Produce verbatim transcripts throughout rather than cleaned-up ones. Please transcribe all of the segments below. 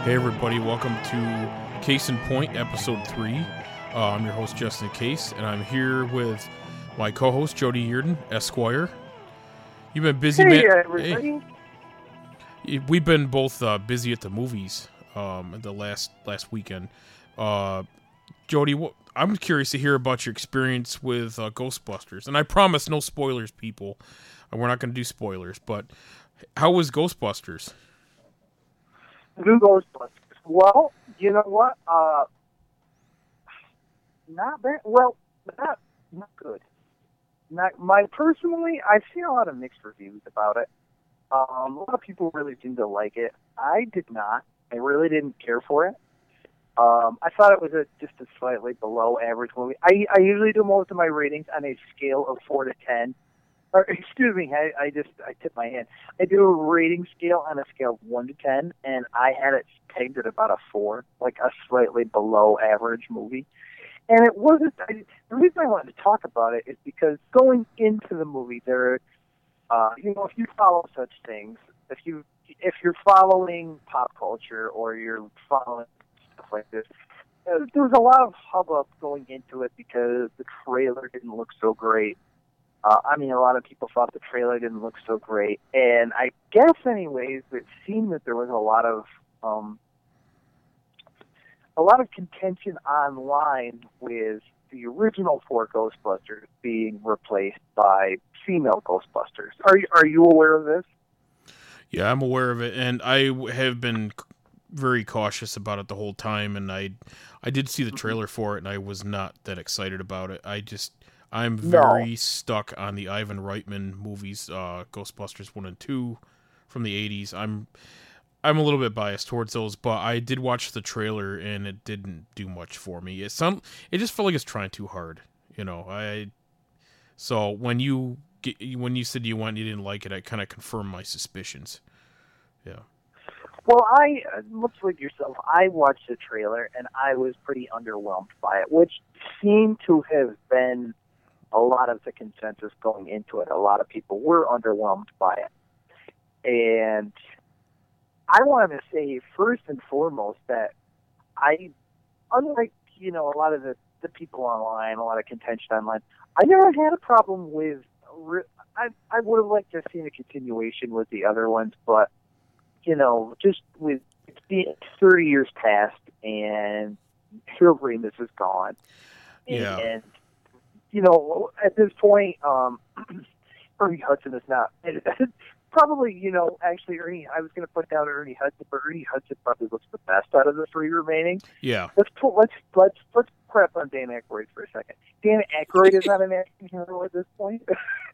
Hey everybody, welcome to Case in Point, episode three. Uh, I'm your host, Justin Case, and I'm here with my co-host, Jody Yearden, Esquire. You've been busy, hey, man. Everybody. Hey, we've been both uh, busy at the movies um, the last last weekend. Uh, Jody, wh- I'm curious to hear about your experience with uh, Ghostbusters, and I promise no spoilers, people. We're not going to do spoilers, but how was Ghostbusters? New Ghostbusters. Well, you know what? Uh, not bad. Well, not not good. Not my personally. I've seen a lot of mixed reviews about it. Um, a lot of people really seem to like it. I did not. I really didn't care for it. Um, I thought it was a, just a slightly below average movie. I I usually do most of my ratings on a scale of four to ten. Or, excuse me, I, I just, I tipped my hand. I do a rating scale on a scale of one to ten, and I had it pegged at about a four, like a slightly below average movie. And it wasn't, I, the reason I wanted to talk about it is because going into the movie, there, uh, you know, if you follow such things, if you, if you're following pop culture or you're following stuff like this, uh, there was a lot of hubbub going into it because the trailer didn't look so great. Uh, I mean, a lot of people thought the trailer didn't look so great, and I guess, anyways, it seemed that there was a lot of um, a lot of contention online with the original four Ghostbusters being replaced by female Ghostbusters. Are you, are you aware of this? Yeah, I'm aware of it, and I have been very cautious about it the whole time, and I I did see the trailer for it, and I was not that excited about it. I just... I'm very No. stuck on the Ivan Reitman movies, uh, Ghostbusters one and two from the eighties. I'm I'm a little bit biased towards those, but I did watch the trailer and it didn't do much for me. It some it just felt like it's trying too hard, you know. I so when you get, when you said you went, you didn't like it, it kind of confirmed my suspicions. Yeah. Well, I, much like yourself, I watched the trailer and I was pretty underwhelmed by it, which seemed to have been a lot of the consensus going into it. A lot of people were underwhelmed by it. And I wanted to say, first and foremost, that I, unlike, you know, a lot of the, the people online, a lot of contention online, I never had a problem with, I, I would have liked to have seen a continuation with the other ones, but, you know, just with, it's been thirty years past, and Harold Ramis is gone. Yeah. And, you know, at this point, um, Ernie Hudson is not. Probably, you know, actually, Ernie. I was going to put down Ernie Hudson, but Ernie Hudson probably looks the best out of the three remaining. Yeah. Let's put, let's let's let's crap on Dan Aykroyd for a second. Dan Aykroyd is not an action hero at this point.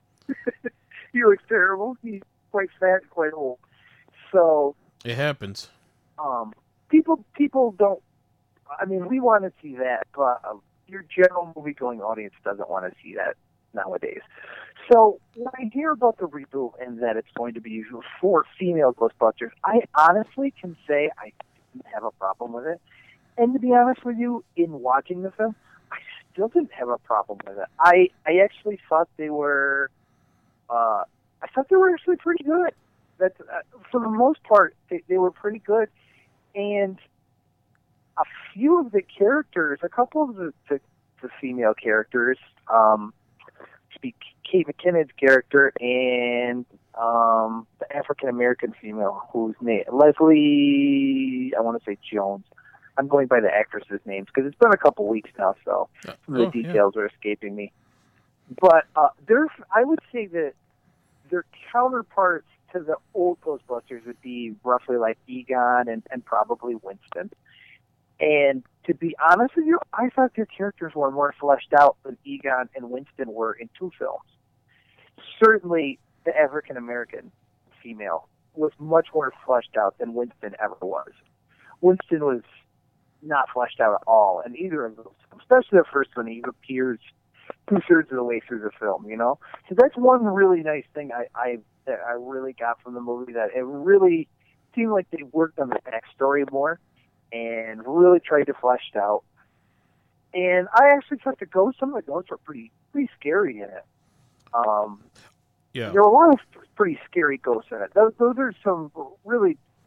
He looks terrible. He's quite fat, and quite old. So it happens. Um, people people don't. I mean, we want to see that, but. Uh, Your general movie-going audience doesn't want to see that nowadays. So when I hear about the reboot and that it's going to be used for female Ghostbusters, I honestly can say I didn't have a problem with it. And to be honest with you, in watching the film, I still didn't have a problem with it. I, I actually thought they were, uh, I thought they were actually pretty good. That uh, for the most part, they, they were pretty good. And a few of the characters, a couple of the, the, the female characters, um, Kate McKinnon's character and um, the African-American female, whose name, Leslie, I want to say Jones. I'm going by the actress's names because it's been a couple weeks now, so some of the oh, details yeah. are escaping me. But uh, there's, I would say that their counterparts to the old Ghostbusters would be roughly like Egon and, and probably Winston. And to be honest with you, I thought their characters were more fleshed out than Egon and Winston were in two films. Certainly, the African-American female was much more fleshed out than Winston ever was. Winston was not fleshed out at all in either of those, especially the first one. He appears two-thirds of the way through the film, you know? So that's one really nice thing I, I, that I really got from the movie, that it really seemed like they worked on the backstory more and really tried to flesh it out. And I actually thought the ghosts, some of the ghosts were pretty pretty scary in it. Um, yeah. There were a lot of pretty scary ghosts in it. Those, those are some really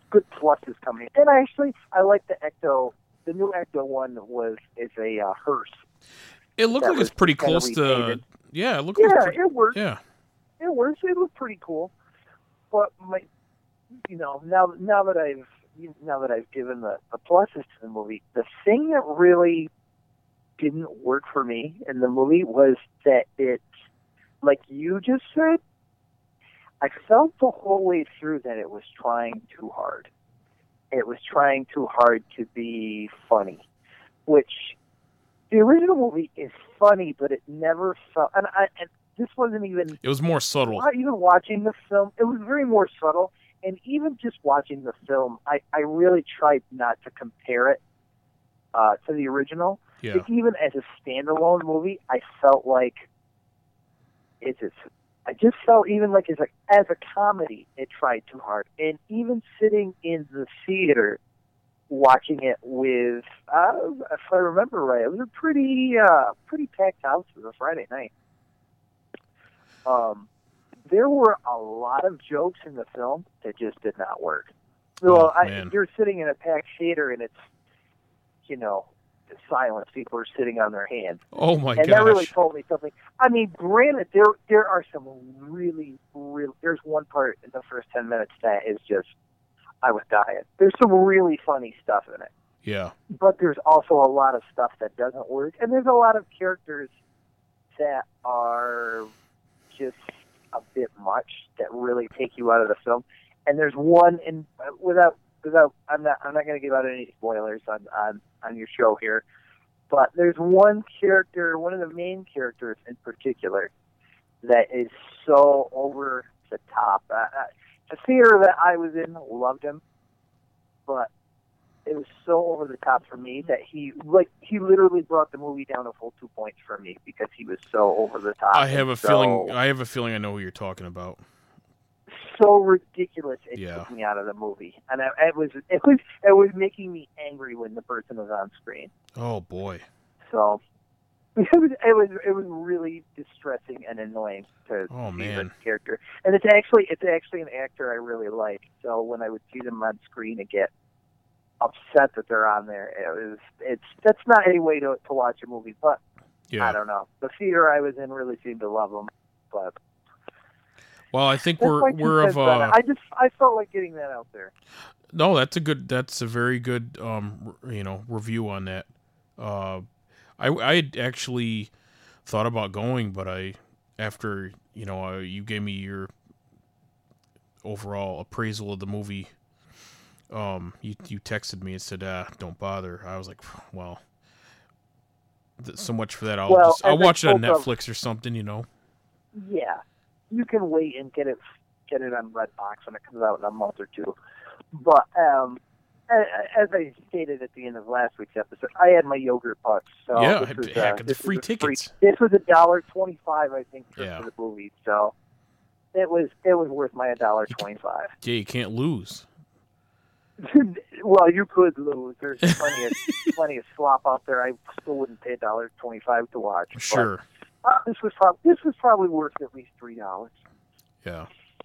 good pluses coming in. And actually, I like the Ecto. The new Ecto one was is a uh, hearse. It looked That like it's was pretty kinda close to. repainted. Yeah, it looked Yeah, like it's pretty, it works. yeah. It works. It looked pretty cool. But my, you know, now now that I've now that I've given the, the pluses to the movie, the thing that really didn't work for me in the movie was that it, like you just said, I felt the whole way through that it was trying too hard. It was trying too hard to be funny, which the original movie is funny, but it never felt. And, I, and this wasn't even. It was more subtle. Even watching the film, it was very more subtle. And even just watching the film, I, I really tried not to compare it uh, to the original. Yeah. Like, even as a standalone movie, I felt like it's. it's I just felt even like as a as a comedy, it tried too hard. And even sitting in the theater, watching it with, uh, if I remember right, it was a pretty uh, pretty packed house for a Friday night. Um, there were a lot of jokes in the film that just did not work. Well, Oh, I, man. you're sitting in a packed theater and it's, you know, silence. People are sitting on their hands. Oh my and gosh. that really told me something. I mean, granted, there there are some really, really. There's one part in the first ten minutes that is just, I was dying. There's some really funny stuff in it, Yeah. but there's also a lot of stuff that doesn't work, and there's a lot of characters that are just a bit much that really take you out of the film. And there's one, in without without I'm not I'm not going to give out any spoilers on, on on your show here. But there's one character, one of the main characters in particular, that is so over the top. Uh, the theater that I was in loved him, but it was so over the top for me that he, like, he literally brought the movie down a full two points for me because he was so over the top. I have a so, feeling. I have a feeling I know who you're talking about. So ridiculous, it Yeah. took me out of the movie, and I, it was it was it was making me angry when the person was on screen. Oh boy. So it was it was it was really distressing and annoying to Oh, see man. this character. And it's actually it's actually an actor I really like. So when I would see them on screen and get upset that they're on there, it was it's that's not any way to to watch a movie. But Yeah. I don't know. The theater I was in really seemed to love them, but. Well, I think That's we're my two we're cents of on it. uh I just I felt like getting that out there. no. That's a good. That's a very good um r- you know review on that. Uh, I I had actually thought about going, but I after you know uh, you gave me your overall appraisal of the movie. Um, you you texted me and said, ah, don't bother. I was like, well, th- so much for that. I'll Well, just I'll as I watch it on spoke of- Netflix or something, you know. Yeah, you can wait and get it get it on Redbox when it comes out in a month or two. But um, a- as I stated at the end of last week's episode, I had my yogurt pucks. So Yeah, this was, heck, uh, it's this free was a tickets. This was a dollar twenty-five, I think, for, Yeah. for the movie. So it was it was worth my a dollar twenty-five. Yeah, you can't lose. Well, you could lose. There's plenty of plenty of slop out there. I still wouldn't pay a dollar twenty-five to watch. but, Sure. uh, this was prob- this was probably worth at least three dollars. Yeah.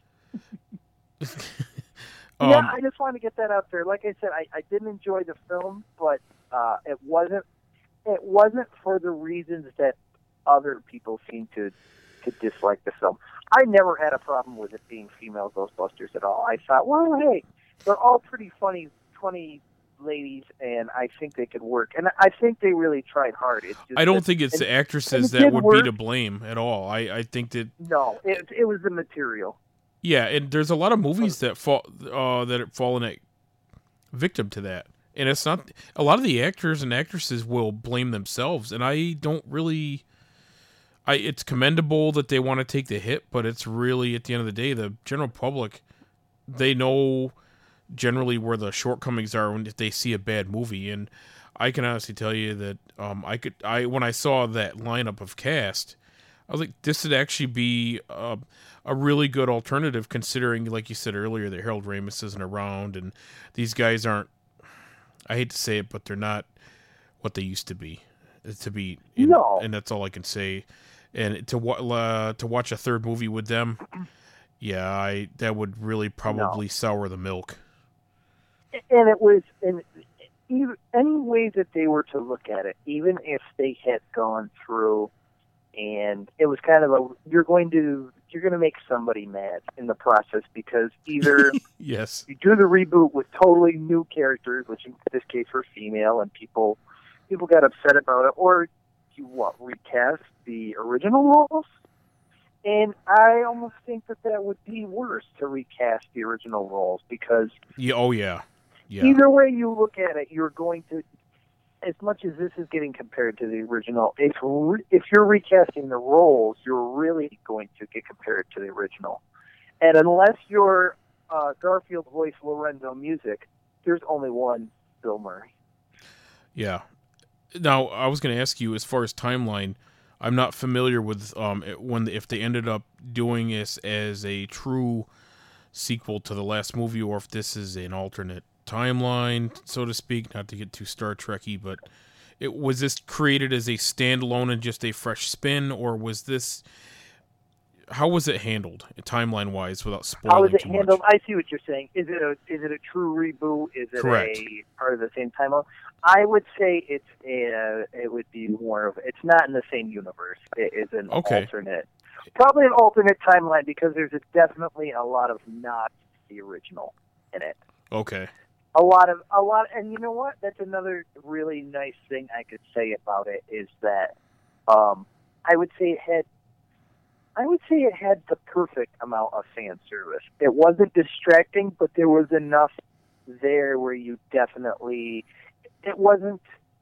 yeah, Um, I just wanted to get that out there. Like I said, I, I didn't enjoy the film, but uh, it wasn't it wasn't for the reasons that other people seem to to dislike the film. I never had a problem with it being female Ghostbusters at all. I thought, well, hey, they're all pretty funny, funny ladies, and I think they could work. And I think they really tried hard. It's just I don't that- think it's and- the actresses and it that did would work. be to blame at all. I, I think that No, it it was the material. yeah, and there's a lot of movies that fall uh, that have fallen at victim to that, and it's not a lot of the actors and actresses will blame themselves, and I don't really. I it's commendable that they want to take the hit, but it's really at the end of the day, the general public, they know generally where the shortcomings are when if they see a bad movie, and I can honestly tell you that um, I could I when I saw that lineup of cast, I was like, this would actually be a, a really good alternative, considering, like you said earlier, that Harold Ramis isn't around, and these guys aren't. I hate to say it, but they're not what they used to be. To be, and, No. and that's all I can say. And to wa- uh, to watch a third movie with them, yeah, I that would really probably sour the milk. and it was in even, any way that they were to look at it, even if they had gone through and it was kind of a you're going to you're going to make somebody mad in the process because either yes, you do the reboot with totally new characters, which in this case were female, and people people got upset about it, or you what recast the original roles. And I almost think that that would be worse to recast the original roles because yeah, oh yeah, yeah. Either way you look at it, you're going to, as much as this is getting compared to the original, if re, if you're recasting the roles, you're really going to get compared to the original. And unless you're uh, Garfield voice Lorenzo Music, there's only one Bill Murray. Yeah. Now I was going to ask you, as far as timeline, I'm not familiar with um when if they ended up doing this as a true sequel to the last movie, or if this is an alternate timeline, so to speak. Not to get too Star Trekky, but it was this created as a standalone and just a fresh spin, or was this? How was it handled timeline wise without spoiling How was it too handled? much? I see what you're saying. Is it a is it a true reboot? Is it Correct. a part of the same timeline? I would say it's a, it would be more of it's not in the same universe. It is an Okay. alternate, probably an alternate timeline because there's a, definitely a lot of not the original in it. Okay. A lot of a lot, and you know what? That's another really nice thing I could say about it is that um, I would say it had. I would say it had the perfect amount of fan service. It wasn't distracting, but there was enough there where you definitely. It wasn't.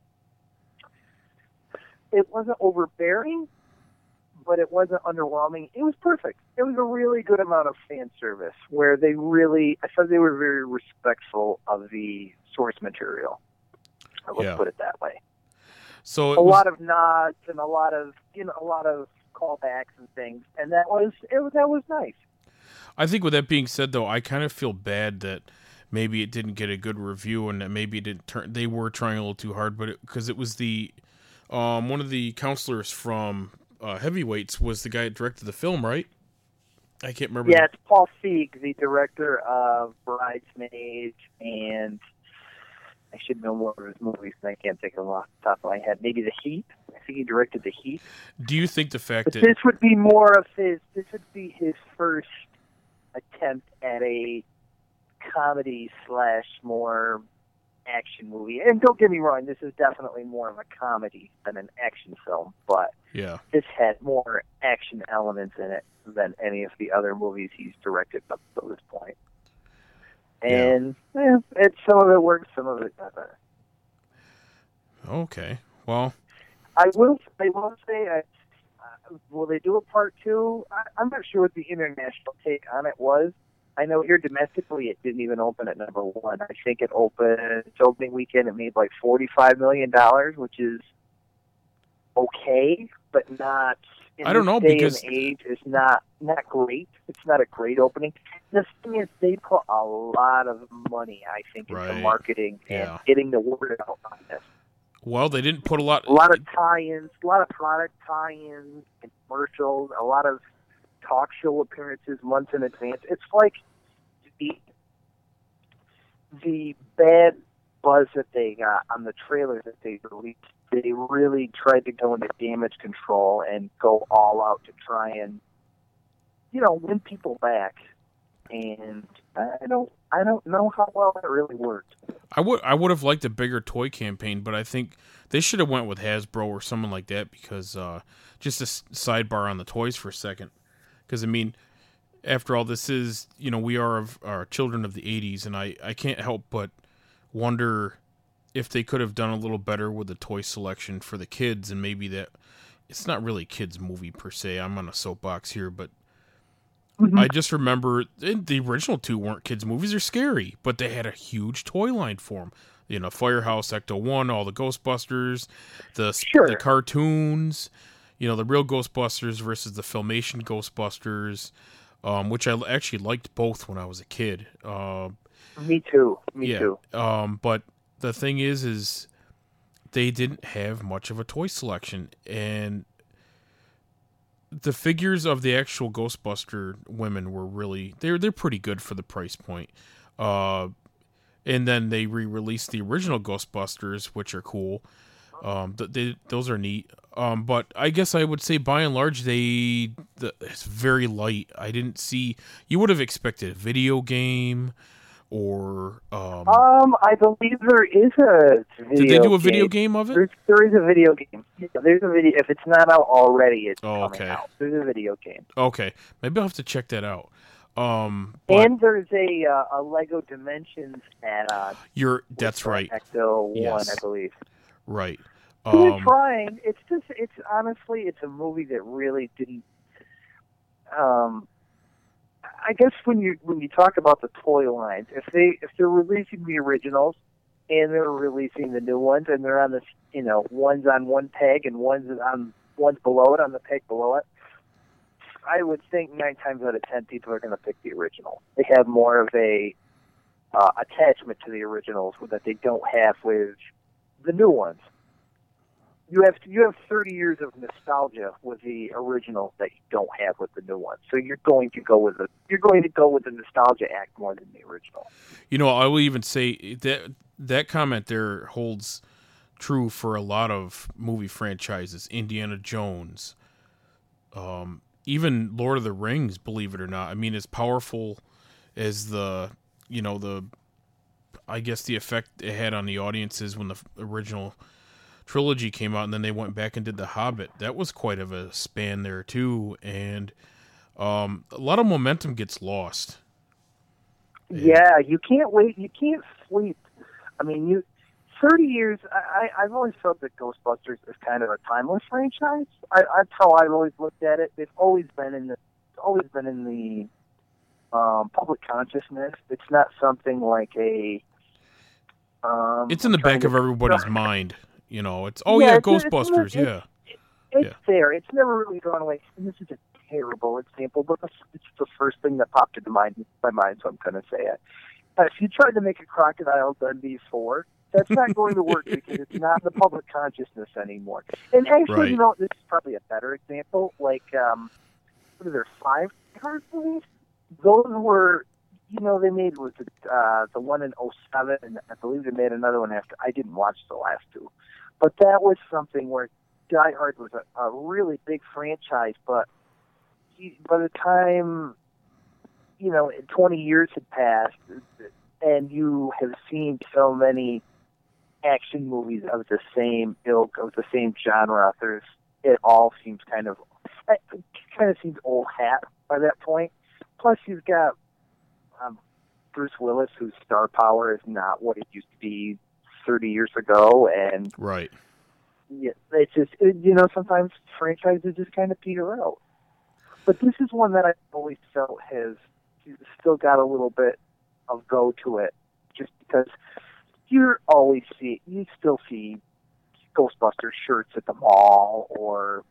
It wasn't overbearing, but it wasn't underwhelming. It was perfect. It was a really good amount of fan service where they really. I thought they were very respectful of the source material. Let's Yeah. put it that way. So it a was, lot of nods and a lot of you know a lot of callbacks and things, and that was it. Was, that was nice. I think with that being said, though, I kind of feel bad that maybe it didn't get a good review, and that maybe it didn't turn. They were trying a little too hard, but because it, it was the um, one of the counselors from uh, Heavyweights was the guy that directed the film, right? I can't remember. Yeah, the, it's Paul Feig, the director of Bridesmaids, and I should know more of his movies, and I can't think of them off the top of my head. Maybe The Heat. I think he directed The Heat. Do you think the fact But that this would be more of his. This would be his first attempt at a comedy slash more action movie. And don't get me wrong, this is definitely more of a comedy than an action film, but yeah, this had more action elements in it than any of the other movies he's directed up to this point. And yeah, it's some of it works, some of it doesn't. okay, well, I will. I will say, I, uh, will they do a part two? I, I'm not sure what the international take on it was. I know here domestically, it didn't even open at number one. I think it opened its opening weekend. It made like forty-five million dollars, which is okay, but not. In I don't this know, day because- and age, it's not not great. It's not a great opening. The thing is, they put a lot of money, I think, into Right. marketing Yeah. and getting the word out on this. well, they didn't put a lot. A lot of tie-ins, a lot of product tie-ins, and commercials, a lot of talk show appearances months in advance. It's like the the bad buzz that they got on the trailer that they released. They really tried to go into damage control and go all out to try and, you know, win people back. And I don't, I don't know how well that really worked. I would I would have liked a bigger toy campaign, but I think they should have went with Hasbro or someone like that because uh, just a s- sidebar on the toys for a second. Because I mean, after all, this is you know we are of are children of the eighties, and I, I can't help but wonder if they could have done a little better with the toy selection for the kids, and maybe that it's not really a kids movie per se. I'm on a soapbox here, but Mm-hmm. I just remember the original two weren't kids movies. They're scary, but they had a huge toy line for them. You know, Firehouse, Ecto One, all the Ghostbusters, the Sure. the cartoons. You know, the real Ghostbusters versus the Filmation Ghostbusters, um, which I actually liked both when I was a kid. Uh, Me too. Me yeah. too. Um, but the thing is, is they didn't have much of a toy selection, and the figures of the actual Ghostbuster women were really they're they're pretty good for the price point. Uh, and then they re-released the original Ghostbusters, which are cool. Um, th- they, those are neat. Um, but I guess I would say by and large they the, it's very light. I didn't see. You would have expected a video game, or um, Um, I believe there is a video did they do a game. video game of it? There's, there is a video game. Yeah, there's a video. If it's not out already, it's Oh, coming okay. out. There's a video game. Okay, maybe I'll have to check that out. Um, but And there's a uh, a Lego Dimensions add-on. you're that's right, Ecto one, Yes. I believe. right. So they're Um, trying. It's just. It's honestly. It's a movie that really didn't. Um, I guess when you when you talk about the toy lines, if they if they're releasing the originals and they're releasing the new ones, and they're on this, you know, one's on one peg and one's on one's below it on the peg below it, I would think nine times out of ten people are going to pick the original. They have more of a uh, attachment to the originals that they don't have with the new ones. You have you have thirty years of nostalgia with the original that you don't have with the new one. So you're going to go with the you're going to go with the nostalgia act more than the original. You know, I will even say that that comment there holds true for a lot of movie franchises. Indiana Jones, um, even Lord of the Rings. Believe it or not, I mean, as powerful as the you know the I guess the effect it had on the audiences when the original trilogy came out, and then they went back and did The Hobbit. That was quite of a span there too, and um, a lot of momentum gets lost. Yeah, you can't wait. You can't sleep. I mean, you thirty years. I, I I've always felt that Ghostbusters is kind of a timeless franchise. I, that's how I've always looked at it. They've always been in the always been in the um, public consciousness. It's not something like a. Um, It's in the I'm trying back to- of everybody's mind. You know, it's oh yeah, it's- it's- Ghostbusters, it's- yeah. It's Yeah. there. It's never really gone away. And this is a terrible example, but it's the first thing that popped into mind, my mind, so I'm going to say it. Uh, if you tried to make a Crocodile Dundee four, that's not going to work because it's not in the public consciousness anymore. And actually, Right. you know, this is probably a better example. Like, um, what are there, five card movies? Those were, you know, they made was it, uh, the one in oh seven, and I believe they made another one after. I didn't watch the last two. But that was something where Die Hard was a, a really big franchise, but he, by the time, you know, twenty years had passed, and you have seen so many action movies of the same ilk, of the same genre, there's, it all seems kind of, it kind of seems old hat by that point. Plus, you've got um, Bruce Willis, whose star power is not what it used to be thirty years ago, and Right. yeah, it's just it, you know sometimes franchises just kind of peter out. But this is one that I've always felt has still got a little bit of go to it, just because you always see you still see Ghostbusters shirts at the mall, or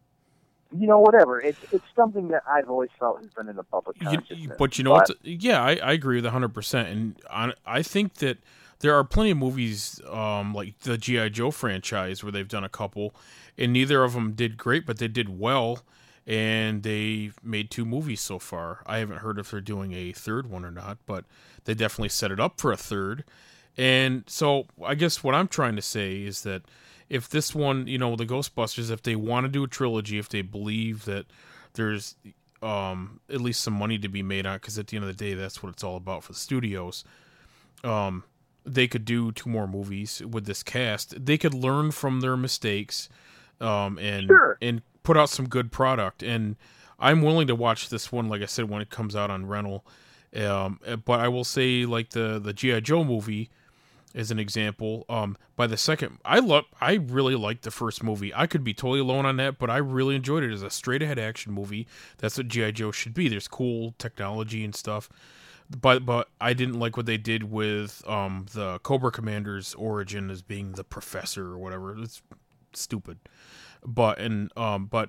you know whatever. It's it's something that I've always felt has been in the public You, consciousness. you- but you know what? Yeah, I, I agree with one hundred percent. And I, I think that there are plenty of movies um, like the G I. Joe franchise where they've done a couple, and neither of them did great, but they did well, and they made two movies so far. I haven't heard if they're doing a third one or not, but they definitely set it up for a third. And so I guess what I'm trying to say is that if this one, you know, the Ghostbusters, if they want to do a trilogy, if they believe that there's um, at least some money to be made on, because at the end of the day, that's what it's all about for the studios. Um, they could do two more movies with this cast. They could learn from their mistakes, um, and Sure. and put out some good product. And I'm willing to watch this one, like I said, when it comes out on rental. Um, but I will say, like the the G I. Joe movie, as an example, um, by the second, I love, I really liked the first movie. I could be totally alone on that, but I really enjoyed it as a straight ahead action movie. That's what G I. Joe should be. There's cool technology and stuff, but but I didn't like what they did with um the Cobra Commander's origin as being the professor or whatever. It's stupid. But and um but.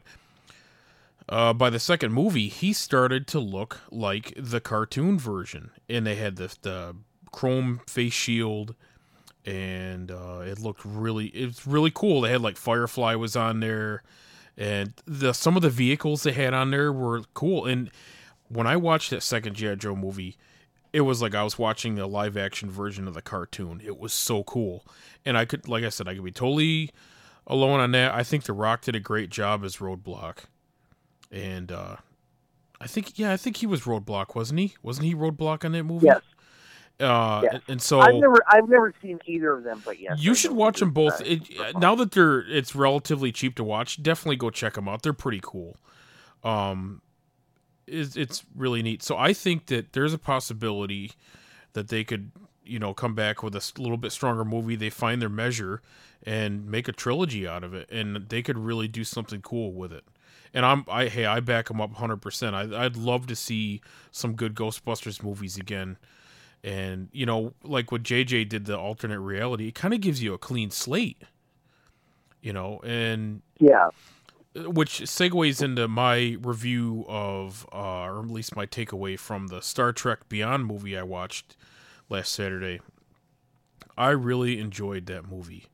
Uh, by the second movie, he started to look like the cartoon version, and they had the the chrome face shield, and uh, it looked really, it was really cool. They had like Firefly was on there, and the some of the vehicles they had on there were cool. And when I watched that second G I. Joe movie, it was like I was watching a live action version of the cartoon. It was so cool. And I could, like I said, I could be totally alone on that. I think The Rock did a great job as Roadblock. And uh, I think, yeah, I think he was Roadblock, wasn't he? Wasn't he Roadblock on that movie? Yes. Uh, yes. And so I've never, I've never seen either of them, but yes, you I should know watch who them both. that It, is. now that they're, it's relatively cheap to watch, definitely go check them out. They're pretty cool. Um, it's, it's really neat. So I think that there's a possibility that they could, you know, come back with a little bit stronger movie. They find their measure and make a trilogy out of it, and they could really do something cool with it. And I'm, I hey, I back them up one hundred percent. I, I'd love to see some good Ghostbusters movies again. And, you know, like what J J did, the alternate reality, it kind of gives you a clean slate, you know, and yeah, which segues into my review of, uh, or at least my takeaway from the Star Trek Beyond movie I watched last Saturday. I really enjoyed that movie.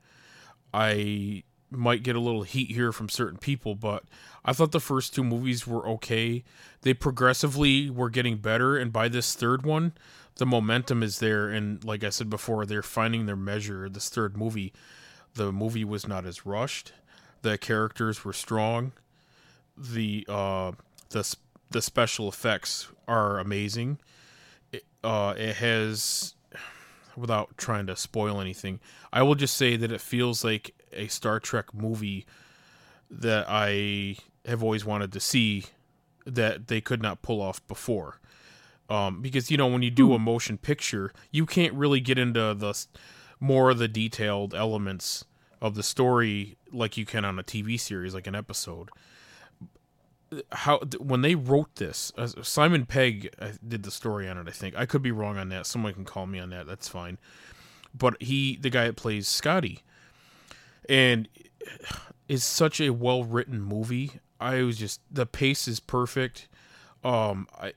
I might get a little heat here from certain people, but I thought the first two movies were okay. They progressively were getting better, and by this third one, the momentum is there, and like I said before, they're finding their measure. This third movie, the movie was not as rushed. The characters were strong. The uh, the the special effects are amazing. It, uh, it has, without trying to spoil anything, I will just say that it feels like a Star Trek movie that I have always wanted to see that they could not pull off before. Um, because, you know, when you do a motion picture, you can't really get into the more of the detailed elements of the story like you can on a T V series, like an episode. How when they wrote this, uh, Simon Pegg did the story on it, I think. I could be wrong on that. Someone can call me on that. That's fine. But he, the guy that plays Scotty, and it's such a well-written movie. I was just, the pace is perfect. Um, I...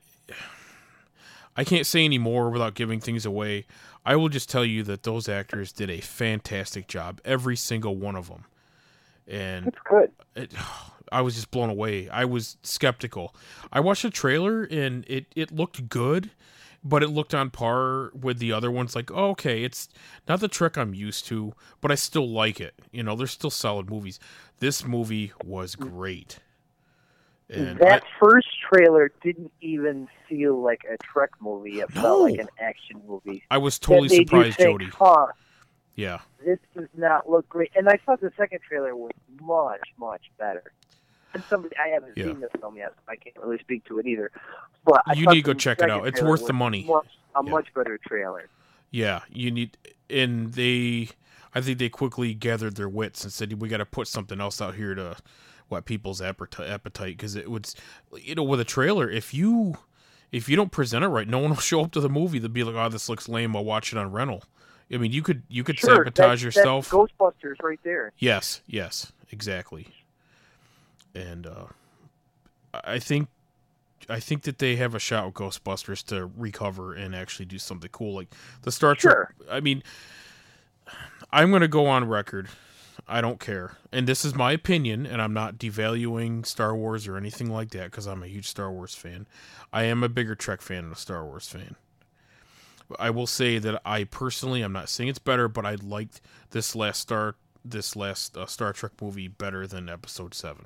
I can't say any more without giving things away. I will just tell you that those actors did a fantastic job, every single one of them. And that's good. It, I was just blown away. I was skeptical. I watched the trailer and it, it looked good, but it looked on par with the other ones. Like, oh, okay, it's not the Trek I'm used to, but I still like it. You know, they're still solid movies. This movie was great. And that I, first trailer didn't even feel like a Trek movie. It no. felt like an action movie. I was totally surprised, think, Jody. Huh, yeah. This does not look great. And I thought the second trailer was much, much better. And somebody, I haven't yeah. seen this film yet, so I can't really speak to it either. But I you thought need to go the check it out. It's worth the money. Much, a yeah. much better trailer. Yeah, you need, and they, I think they quickly gathered their wits and said, we got to put something else out here to whet people's appetite, because it would, you know, with a trailer, if you, if you don't present it right, no one will show up to the movie. They'll be like, oh, this looks lame, I'll watch it on rental. I mean, you could, you could sure, sabotage that's, yourself. That's Ghostbusters right there. Yes, yes, exactly. And uh, I think, I think that they have a shot with Ghostbusters to recover and actually do something cool, like the Star Trek. Sure. I mean, I'm going to go on record. I don't care. And this is my opinion, and I'm not devaluing Star Wars or anything like that, because I'm a huge Star Wars fan. I am a bigger Trek fan than a Star Wars fan. I will say that I personally, I'm not saying it's better, but I liked this last Star this last uh, Star Trek movie better than Episode seven.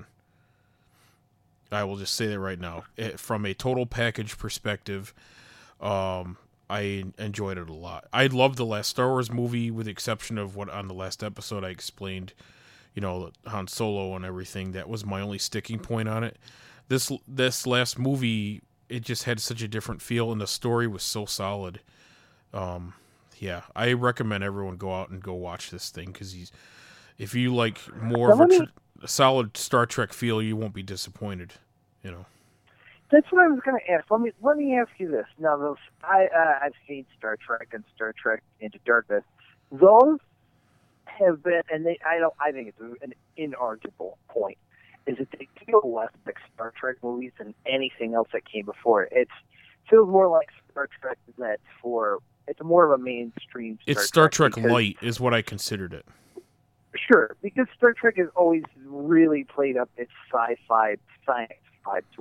I will just say that right now. It, from a total package perspective, um, I enjoyed it a lot. I loved the last Star Wars movie, with the exception of what on the last episode I explained, you know, Han Solo and everything. That was my only sticking point on it. This this last movie, it just had such a different feel, and the story was so solid. Um, yeah, I recommend everyone go out and go watch this thing, because he's, if you like more of a, tr- a solid Star Trek feel, you won't be disappointed. You know. That's what I was going to ask. Let me let me ask you this. Now, those I uh, I've seen Star Trek and Star Trek Into Darkness. Those have been, and they I don't I think it's an inarguable point, is that they feel less like Star Trek movies than anything else that came before it. It's feels more like Star Trek that's for it's more of a mainstream. Star it's Star Trek, Trek Light is what I considered it. Sure, because Star Trek has always really played up its sci-fi science vibe to it.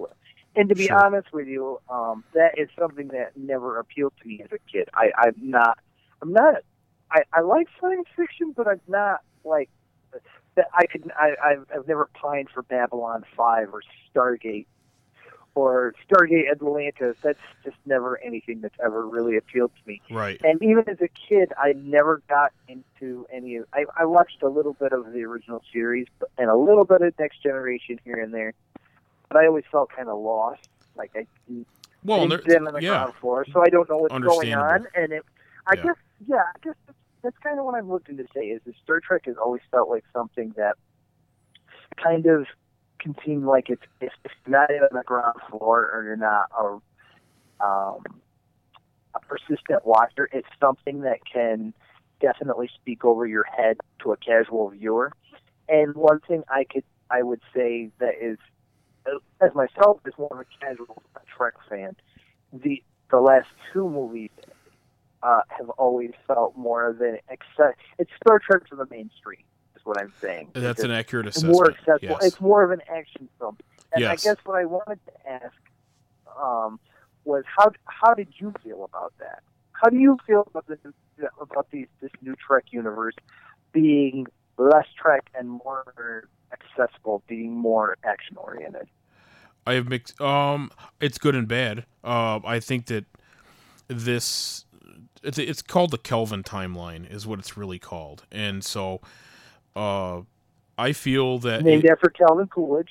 And to be Sure. honest with you, um, that is something that never appealed to me as a kid. I, I'm not, I'm not, I, I like science fiction, but I'm not like that. I could, I, I've, I've never pined for Babylon five or Stargate or Stargate Atlantis. That's just never anything that's ever really appealed to me. Right. And even as a kid, I never got into any of. I, I watched a little bit of the original series but, and a little bit of Next Generation here and there. But I always felt kind of lost, like I Well, didn't there- been on the yeah. ground floor, so I don't know what's going Understandable. on. And it, I Yeah. guess, yeah, I guess that's, that's kind of what I'm looking to say. Is that Star Trek has always felt like something that kind of can seem like it's if if you're not in on the ground floor or you're not a um, a persistent watcher, it's something that can definitely speak over your head to a casual viewer. And one thing I could I would say that is, as myself, as more of a casual Trek fan, the the last two movies uh, have always felt more of an access. It's Star Trek to the mainstream, is what I'm saying. That's It's an accurate it's assessment. more accessible. Yes. It's more of an action film. And Yes. I guess what I wanted to ask um, was how how did you feel about that? How do you feel about this about these this new Trek universe being less Trek and more accessible, being more action oriented? I have mixed. Um, it's good and bad. Uh, I think that this it's it's called the Kelvin timeline, is what it's really called, and so, uh, I feel that Named it- after Calvin Coolidge.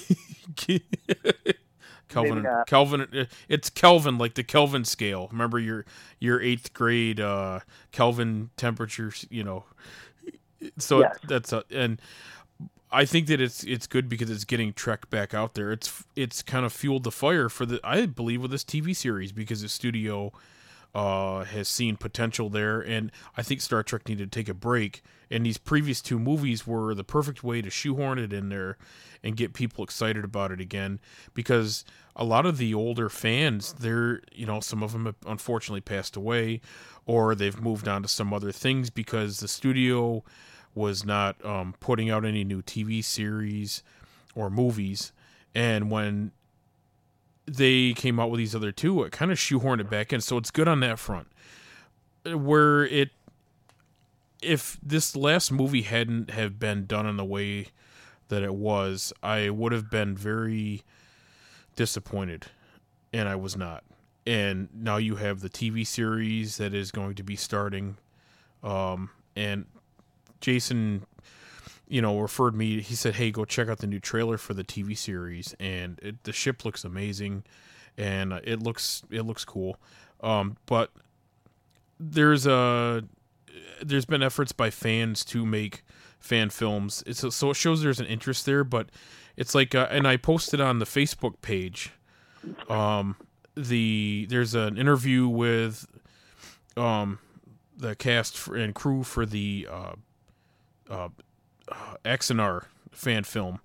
Kelvin, Maybe not. Kelvin, it's Kelvin, like the Kelvin scale. Remember your your eighth grade uh, Kelvin temperatures, you know. So Yes. that's a, and I think that it's it's good because it's getting Trek back out there. It's it's kind of fueled the fire for the I believe with this T V series because the studio uh, has seen potential there, and I think Star Trek needed to take a break. And these previous two movies were the perfect way to shoehorn it in there and get people excited about it again. Because a lot of the older fans, they're you know some of them have unfortunately passed away, or they've moved on to some other things because the studio was not um, putting out any new T V series or movies. And when they came out with these other two, it kind of shoehorned it back in. So it's good on that front. Where it, if this last movie hadn't have been done in the way that it was, I would have been very disappointed. And I was not. And now you have the T V series that is going to be starting. Um, and Jason, you know, referred me. He said, "Hey, go check out the new trailer for the T V series." And it, the ship looks amazing, and it looks it looks cool. Um, but there's a there's been efforts by fans to make fan films. It's so it shows there's an interest there. But it's like, uh, and I posted on the Facebook page. Um, the there's an interview with um the cast for, and crew for the uh, uh, Axanar fan film,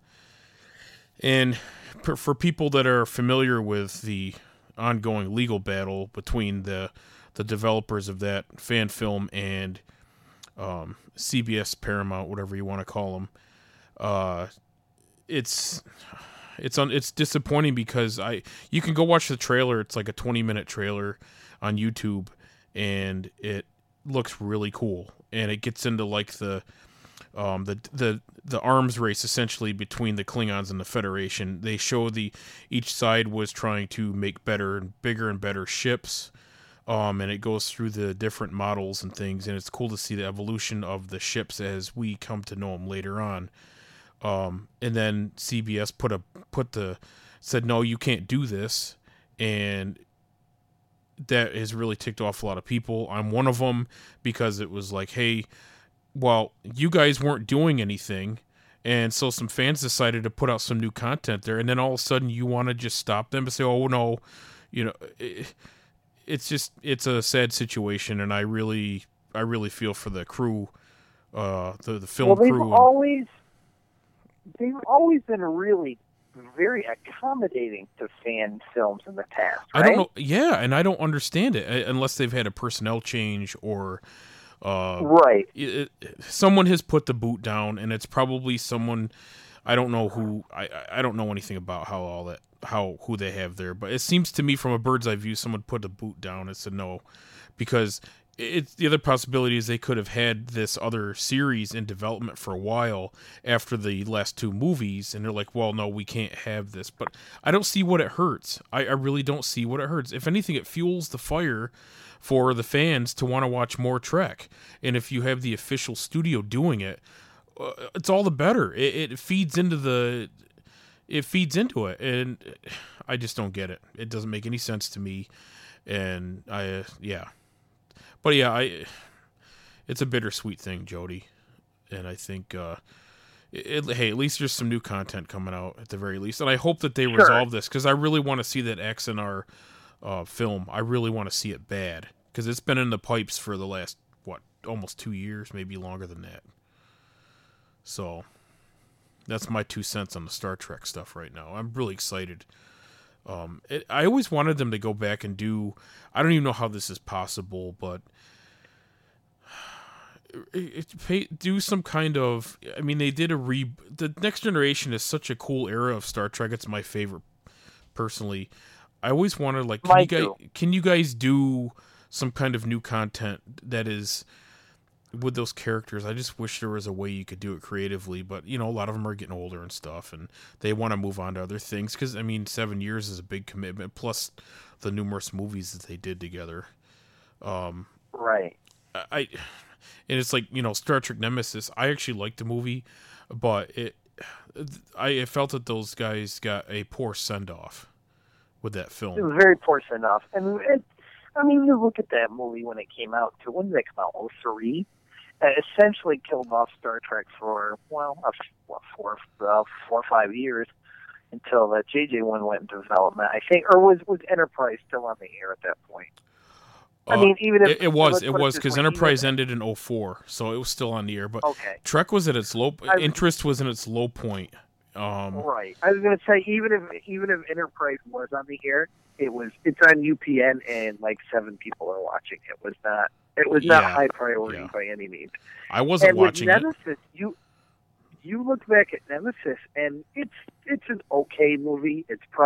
and for, for people that are familiar with the ongoing legal battle between the the developers of that fan film and um, C B S, Paramount, whatever you want to call them, uh, it's it's un, it's disappointing because I you can go watch the trailer. It's like a twenty minute trailer on YouTube, and it looks really cool, and it gets into like the um the the the arms race essentially between the Klingons and the Federation. They show the each side was trying to make better and bigger and better ships, um and it goes through the different models and things, and it's cool to see the evolution of the ships as we come to know them later on. Um and then C B S put a put the said, no, you can't do this, and that has really ticked off a lot of people. I'm one of them, because it was like, hey, well, you guys weren't doing anything, and so some fans decided to put out some new content there, and then all of a sudden you want to just stop them and say, oh no, you know, it, it's just, it's a sad situation, and I really, I really feel for the crew, uh, the, the film well, they've crew. always they've always been really very accommodating to fan films in the past, right? I don't know. Yeah, and I don't understand it uh, unless they've had a personnel change or uh, right. It, it, someone has put the boot down, and it's probably someone I don't know who. I I don't know anything about how all that how who they have there, but it seems to me from a bird's eye view, someone put a boot down and said no, because it's the other possibility is they could have had this other series in development for a while after the last two movies, and they're like, well, no, we can't have this. But I don't see what it hurts. I, I really don't see what it hurts. If anything, it fuels the fire for the fans to want to watch more Trek. And if you have the official studio doing it, uh, it's all the better. It, it feeds into the, it feeds into it, and I just don't get it. It doesn't make any sense to me, and I, uh, yeah. But yeah, I, it's a bittersweet thing, Jody, and I think, uh, it, it, hey, at least there's some new content coming out at the very least, and I hope that they Sure. resolve this, because I really want to see that X N R uh, film. I really want to see it bad, because it's been in the pipes for the last, what, almost two years, maybe longer than that. So, that's my two cents on the Star Trek stuff right now. I'm really excited. Um, it, I always wanted them to go back and do, I don't even know how this is possible, but it, it, pay, do some kind of, I mean, they did a re, the Next Generation is such a cool era of Star Trek. It's my favorite, personally. I always wanted, like, can you guys, can you guys do some kind of new content that is with those characters? I just wish there was a way you could do it creatively, but, you know, a lot of them are getting older and stuff, and they want to move on to other things, because, I mean, seven years is a big commitment, plus the numerous movies that they did together. Um, right. I, and it's like, you know, Star Trek Nemesis, I actually liked the movie, but it, I felt that those guys got a poor send-off with that film. It was very poor send-off. And it, I mean, you look at that movie when it came out, too. When did it come out? oh three? It essentially killed off Star Trek for, well, uh, what, four, uh, four or five years until that J J one went into development, I think. Or was, was Enterprise still on the air at that point? I uh, mean, even if... It, it was, it was, because Enterprise ended in oh four, so it was still on the air. But okay. Trek was at its low... I, interest was in its low point. Um, right. I was going to say, even if even if Enterprise was on the air, it was it's on U P N and like seven people are watching. It was not it was not yeah, high priority yeah. by any means. I wasn't and watching with it. Nemesis, you you look back at Nemesis, and it's it's an okay movie. It's pro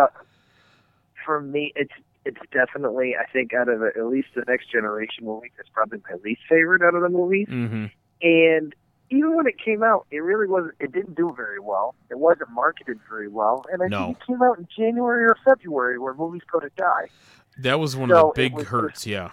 for me. It's it's definitely, I think, out of the, at least the Next Generation movie, it's probably my least favorite out of the movies. Mm-hmm. And even when it came out, it really wasn't. It didn't do very well. It wasn't marketed very well, and I no. think it came out in January or February, where movies go to die. That was one so of the big hurts. Just, yeah.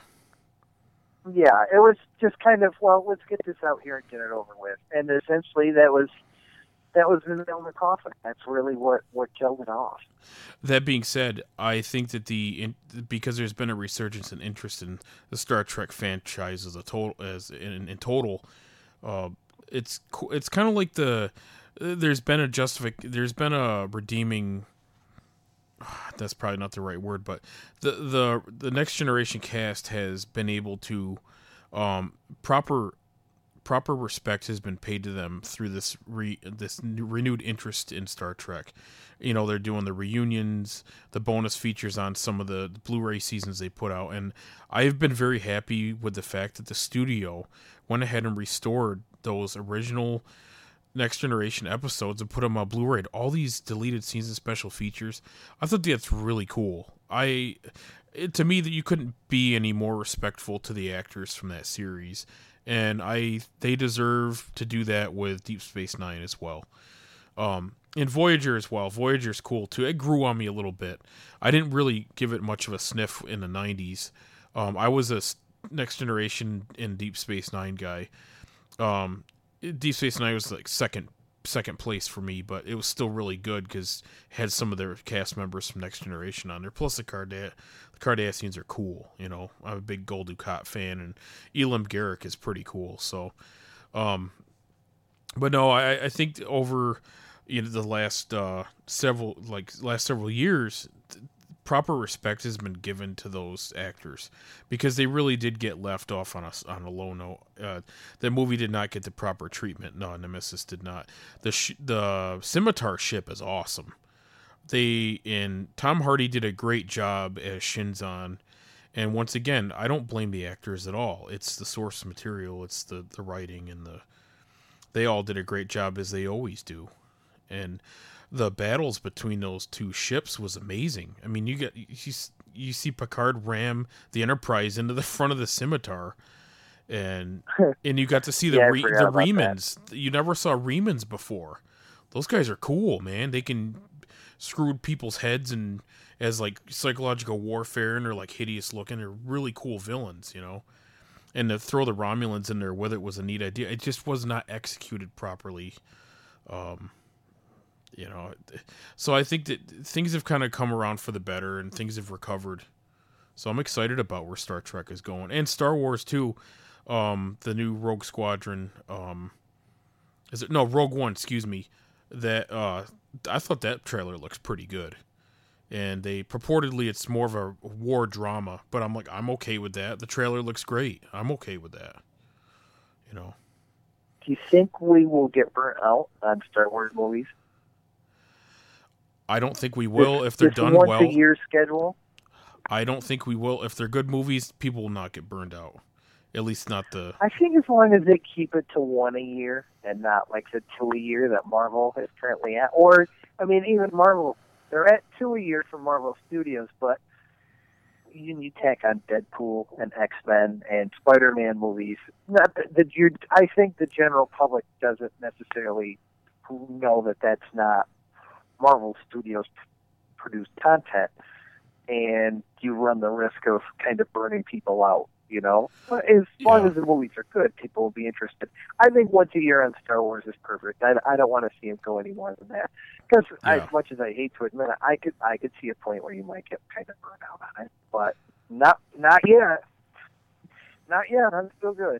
Yeah, it was just kind of, well, let's get this out here and get it over with, and essentially that was that was the nail in the coffin. That's really what what killed it off. That being said, I think that the in, because there's been a resurgence in interest in the Star Trek franchise as a total, as in, in total. Uh, It's it's kind of like the there's been a justific there's been a redeeming. That's probably not the right word, but the the the Next Generation cast has been able to um, proper proper respect has been paid to them through this re, this renewed interest in Star Trek. You know, they're doing the reunions, the bonus features on some of the Blu-ray seasons they put out, and I've been very happy with the fact that the studio went ahead and restored those original Next Generation episodes and put them on Blu-ray. All these deleted scenes and special features, I thought that's really cool. I, it, to me, that you couldn't be any more respectful to the actors from that series, and I they deserve to do that with Deep Space Nine as well. Um, and Voyager as well. Voyager's cool too. It grew on me a little bit. I didn't really give it much of a sniff in the nineties. Um, I was a Next Generation and Deep Space Nine guy. Um, Deep Space Nine was like second second place for me, but it was still really good because it had some of their cast members from Next Generation on there. Plus the Carda- the Cardassians are cool. You know, I'm a big Gul Dukat fan, and Elam Garak is pretty cool. So, um, but no, I, I think over you know the last uh, several like last several years, th- proper respect has been given to those actors because they really did get left off on a on a low note. Uh, the movie did not get the proper treatment. No, Nemesis did not. The sh- the Scimitar ship is awesome. They and Tom Hardy did a great job as Shinzon. And once again, I don't blame the actors at all. It's the source material. It's the, the writing and the. They all did a great job as they always do. and the battles between those two ships was amazing. I mean, you get you, you see Picard ram the Enterprise into the front of the Scimitar, and and you got to see the yeah, Re- the Remans. You never saw Remans before. Those guys are cool, man. They can screw people's heads and as like psychological warfare, and they're like hideous looking. They're really cool villains, you know. And to throw the Romulans in there with it was a neat idea. It just was not executed properly. Um, you know, so I think that things have kind of come around for the better, and things have recovered. So I'm excited about where Star Trek is going, and Star Wars too. Um, the new Rogue Squadron. Um, is it no Rogue One? Excuse me. That uh, I thought that trailer looks pretty good. And they purportedly it's more of a war drama, but I'm like, I'm okay with that. The trailer looks great. I'm okay with that. You know. Do you think we will get burnt out on Star Wars movies? I don't think we will this, if they're this done once well. a year schedule. I don't think we will if they're good movies. People will not get burned out. At least not the. I think as long as they keep it to one a year and not like the two a year that Marvel is currently at, or I mean, even Marvel. They're at two a year for Marvel Studios, but you, you tack on Deadpool and X-Men and Spider-Man movies. Not that, that you, I think the general public doesn't necessarily know that that's not Marvel Studios produced content, and you run the risk of kind of burning people out. You know, but as yeah. long as the movies are good, people will be interested. I think once a year on Star Wars is perfect. I, I don't want to see him go any more than that. Because yeah. as much as I hate to admit it, I could I could see a point where you might get kind of burned out on it, but not not yet. Not yet. I'm still good.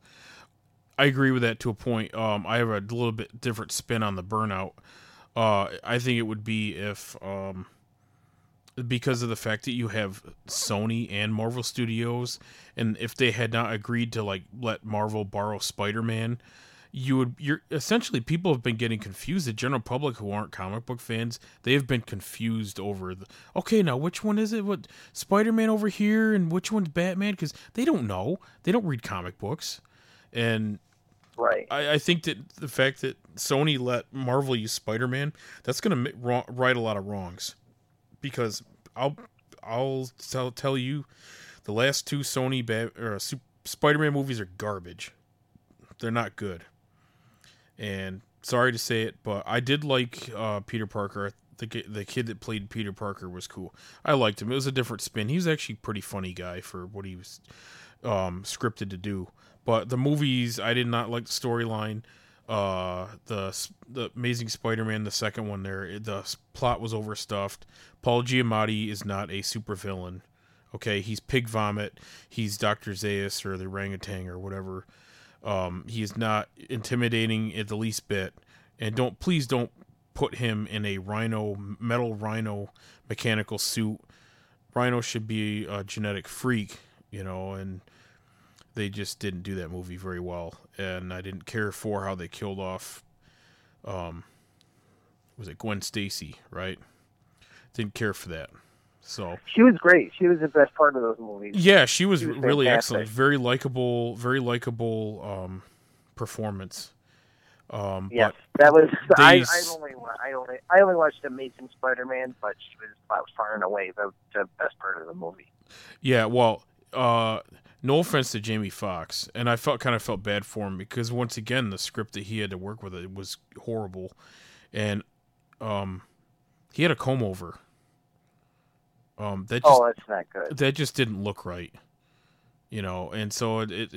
I agree with that to a point. Um, I have a little bit different spin on the burnout. Uh, I think it would be if. Um, because of the fact that you have Sony and Marvel Studios, and if they had not agreed to like let Marvel borrow Spider-Man, you would you're essentially people have been getting confused. The general public who aren't comic book fans, they have been confused over the okay, now which one is it? What Spider-Man over here and which one's Batman? Because they don't know. They don't read comic books. And right. I, I think that the fact that Sony let Marvel use Spider-Man, that's going to right a lot of wrongs. Because I'll I'll tell tell you, the last two Sony ba- or Spider-Man movies are garbage. They're not good. And sorry to say it, but I did like uh, Peter Parker. The the kid that played Peter Parker was cool. I liked him. It was a different spin. He was actually a pretty funny guy for what he was um, scripted to do. But the movies, I did not like the storyline. Uh, the the Amazing Spider-Man, the second one there, the plot was overstuffed. Paul Giamatti is not a supervillain. Okay, he's Pig Vomit. He's Doctor Zaius or the orangutan or whatever. Um, he is not intimidating at the least bit. And don't please don't put him in a rhino metal rhino mechanical suit. Rhino should be a genetic freak, you know, and they just didn't do that movie very well, and I didn't care for how they killed off. Um, was it Gwen Stacy? Right? Didn't care for that. So she was great. She was the best part of those movies. Yeah, she was, she was really fantastic. excellent. Very likable. Very likable um, performance. Um, yes, but that was. they, I, I only I only I only watched Amazing Spider-Man, but she was about far and away the, the best part of the movie. Yeah, well. Uh, no offense to Jamie Foxx, and I felt kind of felt bad for him because once again the script that he had to work with it was horrible, and um, he had a comb over. Um, that just, oh, that's not good. That just didn't look right, you know, and so it, it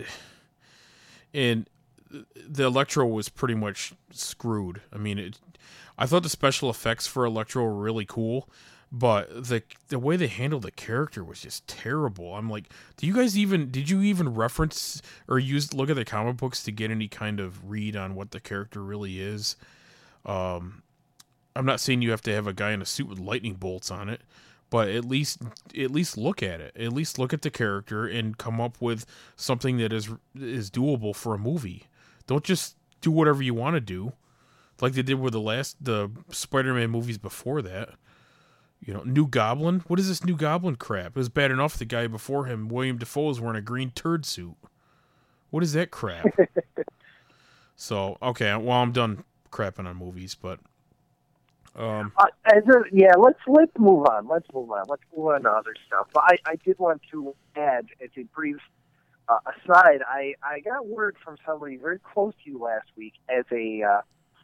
and the Electro was pretty much screwed. I mean, it. I thought the special effects for Electro were really cool. But the the way they handled the character was just terrible. I'm like, do you guys even did you even reference or use look at the comic books to get any kind of read on what the character really is? Um, I'm not saying you have to have a guy in a suit with lightning bolts on it, but at least at least look at it. At least look at the character and come up with something that is is doable for a movie. Don't just do whatever you want to do, like they did with the last the Spider-Man movies before that. You know, New Goblin? What is this New Goblin crap? It was bad enough the guy before him, William Dafoe, was wearing a green turd suit. What is that crap? So, okay, well, I'm done crapping on movies, but Um, Uh, as a, yeah, let's let's move on. Let's move on. Let's move on to other stuff. But I, I did want to add, as a brief uh, aside, I, I got word from somebody very close to you last week as a uh,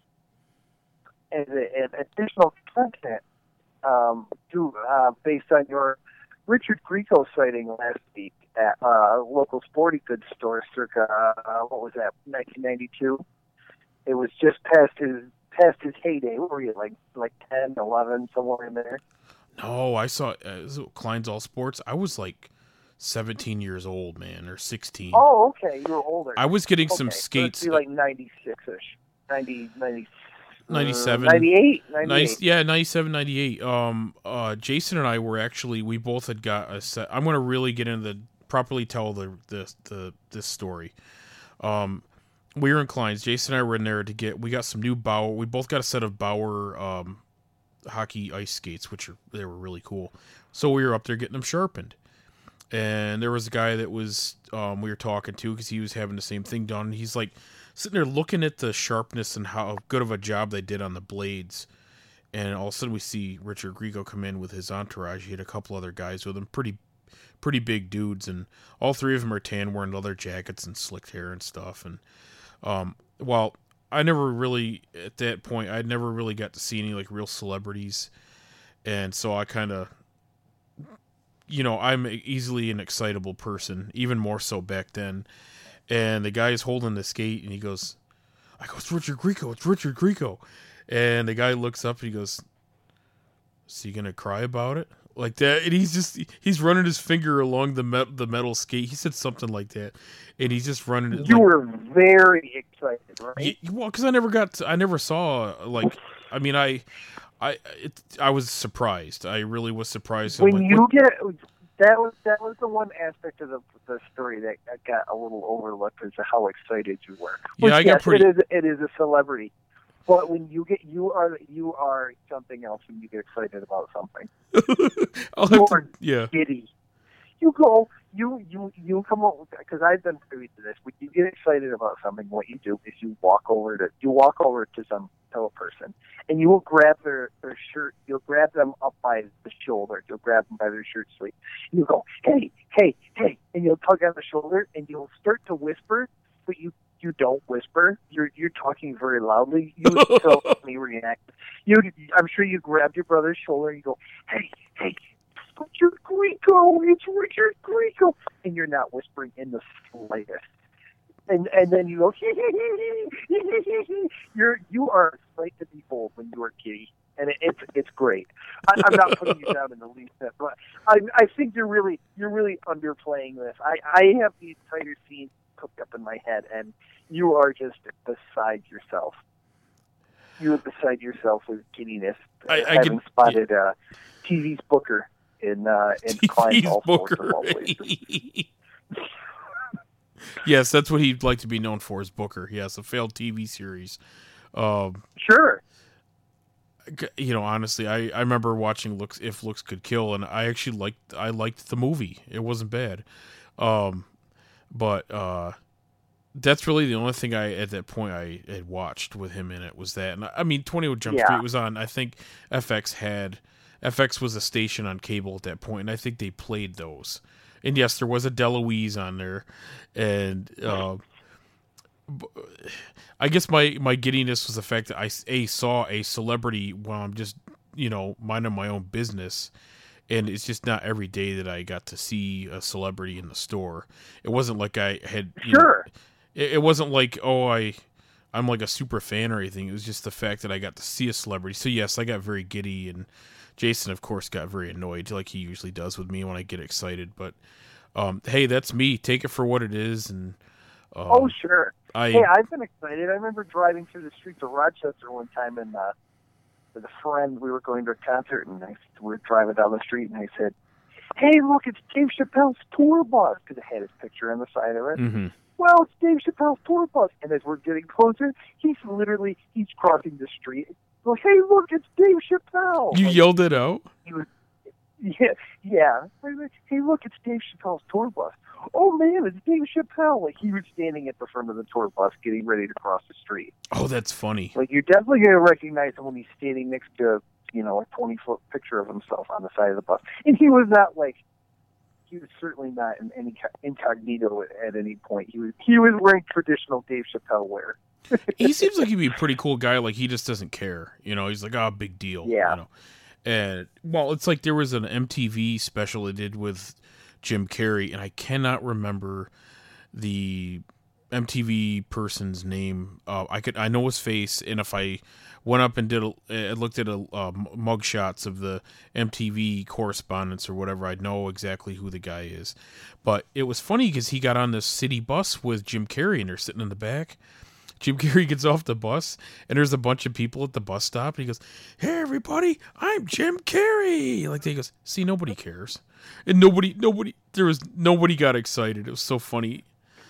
as a, an additional content um, to uh, based on your Richard Grieco sighting last week at uh, local sporting goods store, circa uh, what was that, nineteen ninety-two. It was just past his. Past his heyday. What were you, like like ten, eleven, somewhere in there? no, I saw uh, Klein's All Sports. I was like seventeen years old, man, or sixteen. Oh, okay, you were older. I was getting okay. some skates. So like ninety-six-ish. ninety, ninety, ninety-seven. Uh, ninety-eight. ninety-eight. Nice, yeah, ninety-seven, ninety-eight. Um, uh, Jason and I were actually, we both had got a set. I'm going to really get into the, properly tell the, the, the, this story. Um, We were in Klein's. Jason and I were in there to get. We got some new Bauer. We both got a set of Bauer um, hockey ice skates, which are they were really cool. So we were up there getting them sharpened, and there was a guy that was um, we were talking to because he was having the same thing done. And he's like sitting there looking at the sharpness and how good of a job they did on the blades. And all of a sudden we see Richard Grieco come in with his entourage. He had a couple other guys with him, pretty pretty big dudes, and all three of them are tan, wearing leather jackets and slicked hair and stuff. And Um, well, I never really, at that point, I never really got to see any, like, real celebrities, and so I kind of, you know, I'm easily an excitable person, even more so back then, and the guy is holding the skate, and he goes, I go, it's Richard Grieco, it's Richard Grieco, and the guy looks up, and he goes, is he gonna cry about it? Like that, and he's just he's running his finger along the me- the metal skate. He said something like that, and he's just running it. You like, were very excited, right? yeah, well, because I never got, to, I never saw like, I mean, I, I, it, I was surprised. I really was surprised. When like, you what? get that was that was the one aspect of the the story that got a little overlooked, is how excited you were. Yeah, Which, I got yes, pretty. It is it is a celebrity. But when you get, you are you are something else when you get excited about something. I'll You have are to, yeah. giddy. You go, you you you come up because I've been privy to this. When you get excited about something, what you do is you walk over to you walk over to some fellow person, and you will grab their their shirt. You'll grab them up by the shoulder. You'll grab them by their shirt sleeve. And you go, hey, hey, hey, and you'll tug on the shoulder, and you'll start to whisper, but you. You don't whisper. You're you're talking very loudly. You so me react. You, I'm sure you grabbed your brother's shoulder and you go, "Hey, hey, it's Richard Grieco, it's Richard Grieco," and you're not whispering in the slightest. And and then you go, you're you are a sight to behold when you are giddy, and it, it's it's great. I, I'm not putting you down in the least bit, but I I think you're really you're really underplaying this. I I have the entire scene cooked up in my head, and you are just beside yourself. You are beside yourself with giddiness, I, I having can, spotted yeah. uh, T V's Booker in uh, in Klein's All Sports of all places. Yes, that's what he'd like to be known for, is Booker. Yes, a failed T V series. Um, sure. You know, honestly, I, I remember watching Looks If Looks Could Kill, and I actually liked I liked the movie. It wasn't bad. Um, but uh, that's really the only thing I at that point I had watched with him in it was that. And I mean, twenty-one Jump yeah. Street was on. I think F X had F X was a station on cable at that point, and I think they played those. And yes, there was a DeLuise on there, and uh, I guess my, my giddiness was the fact that I a saw a celebrity while I'm just, you know, minding my own business, and it's just not every day that I got to see a celebrity in the store. It wasn't like I had you sure. know, it, it wasn't like oh I I'm like a super fan or anything. It was just the fact that I got to see a celebrity. So yes, I got very giddy, and Jason, of course, got very annoyed, like he usually does with me when I get excited. But um, hey, that's me. Take it for what it is. And um, oh, sure. I, hey, I've been excited. I remember driving through the streets of Rochester one time, and uh, with a friend, we were going to a concert, and I, we were driving down the street, and I said, "Hey, look, it's Dave Chappelle's tour bus," because it had his picture on the side of it. Mm-hmm. Well, it's Dave Chappelle's tour bus. And as we're getting closer, he's literally, he's crossing the street. Well, hey, look, it's Dave Chappelle. You like, yelled it out? He was, yeah, yeah. Hey, look, it's Dave Chappelle's tour bus. oh man, it's Dave Chappelle. Like, he was standing at the front of the tour bus getting ready to cross the street. Oh, that's funny. Like, you're definitely going to recognize him when he's standing next to, you know, a twenty-foot picture of himself on the side of the bus. And he was not, like, he was certainly not in any incognito at any point. He was he was wearing traditional Dave Chappelle wear. He seems like he'd be a pretty cool guy. Like, he just doesn't care. You know, he's like, oh, big deal. Yeah. You know? And, well, it's like there was an M T V special they did with Jim Carrey, and I cannot remember the M T V person's name. Uh, I could I know his face, and if I went up and did a, I looked at a uh, mug shots of the M T V correspondents or whatever, I'd know exactly who the guy is. But it was funny because he got on this city bus with Jim Carrey, and they're sitting in the back. Jim Carrey gets off the bus, and there's a bunch of people at the bus stop, and he goes, "Hey, everybody, I'm Jim Carrey." Like, he goes, "See, nobody cares." And nobody, nobody, there was, nobody got excited. It was so funny.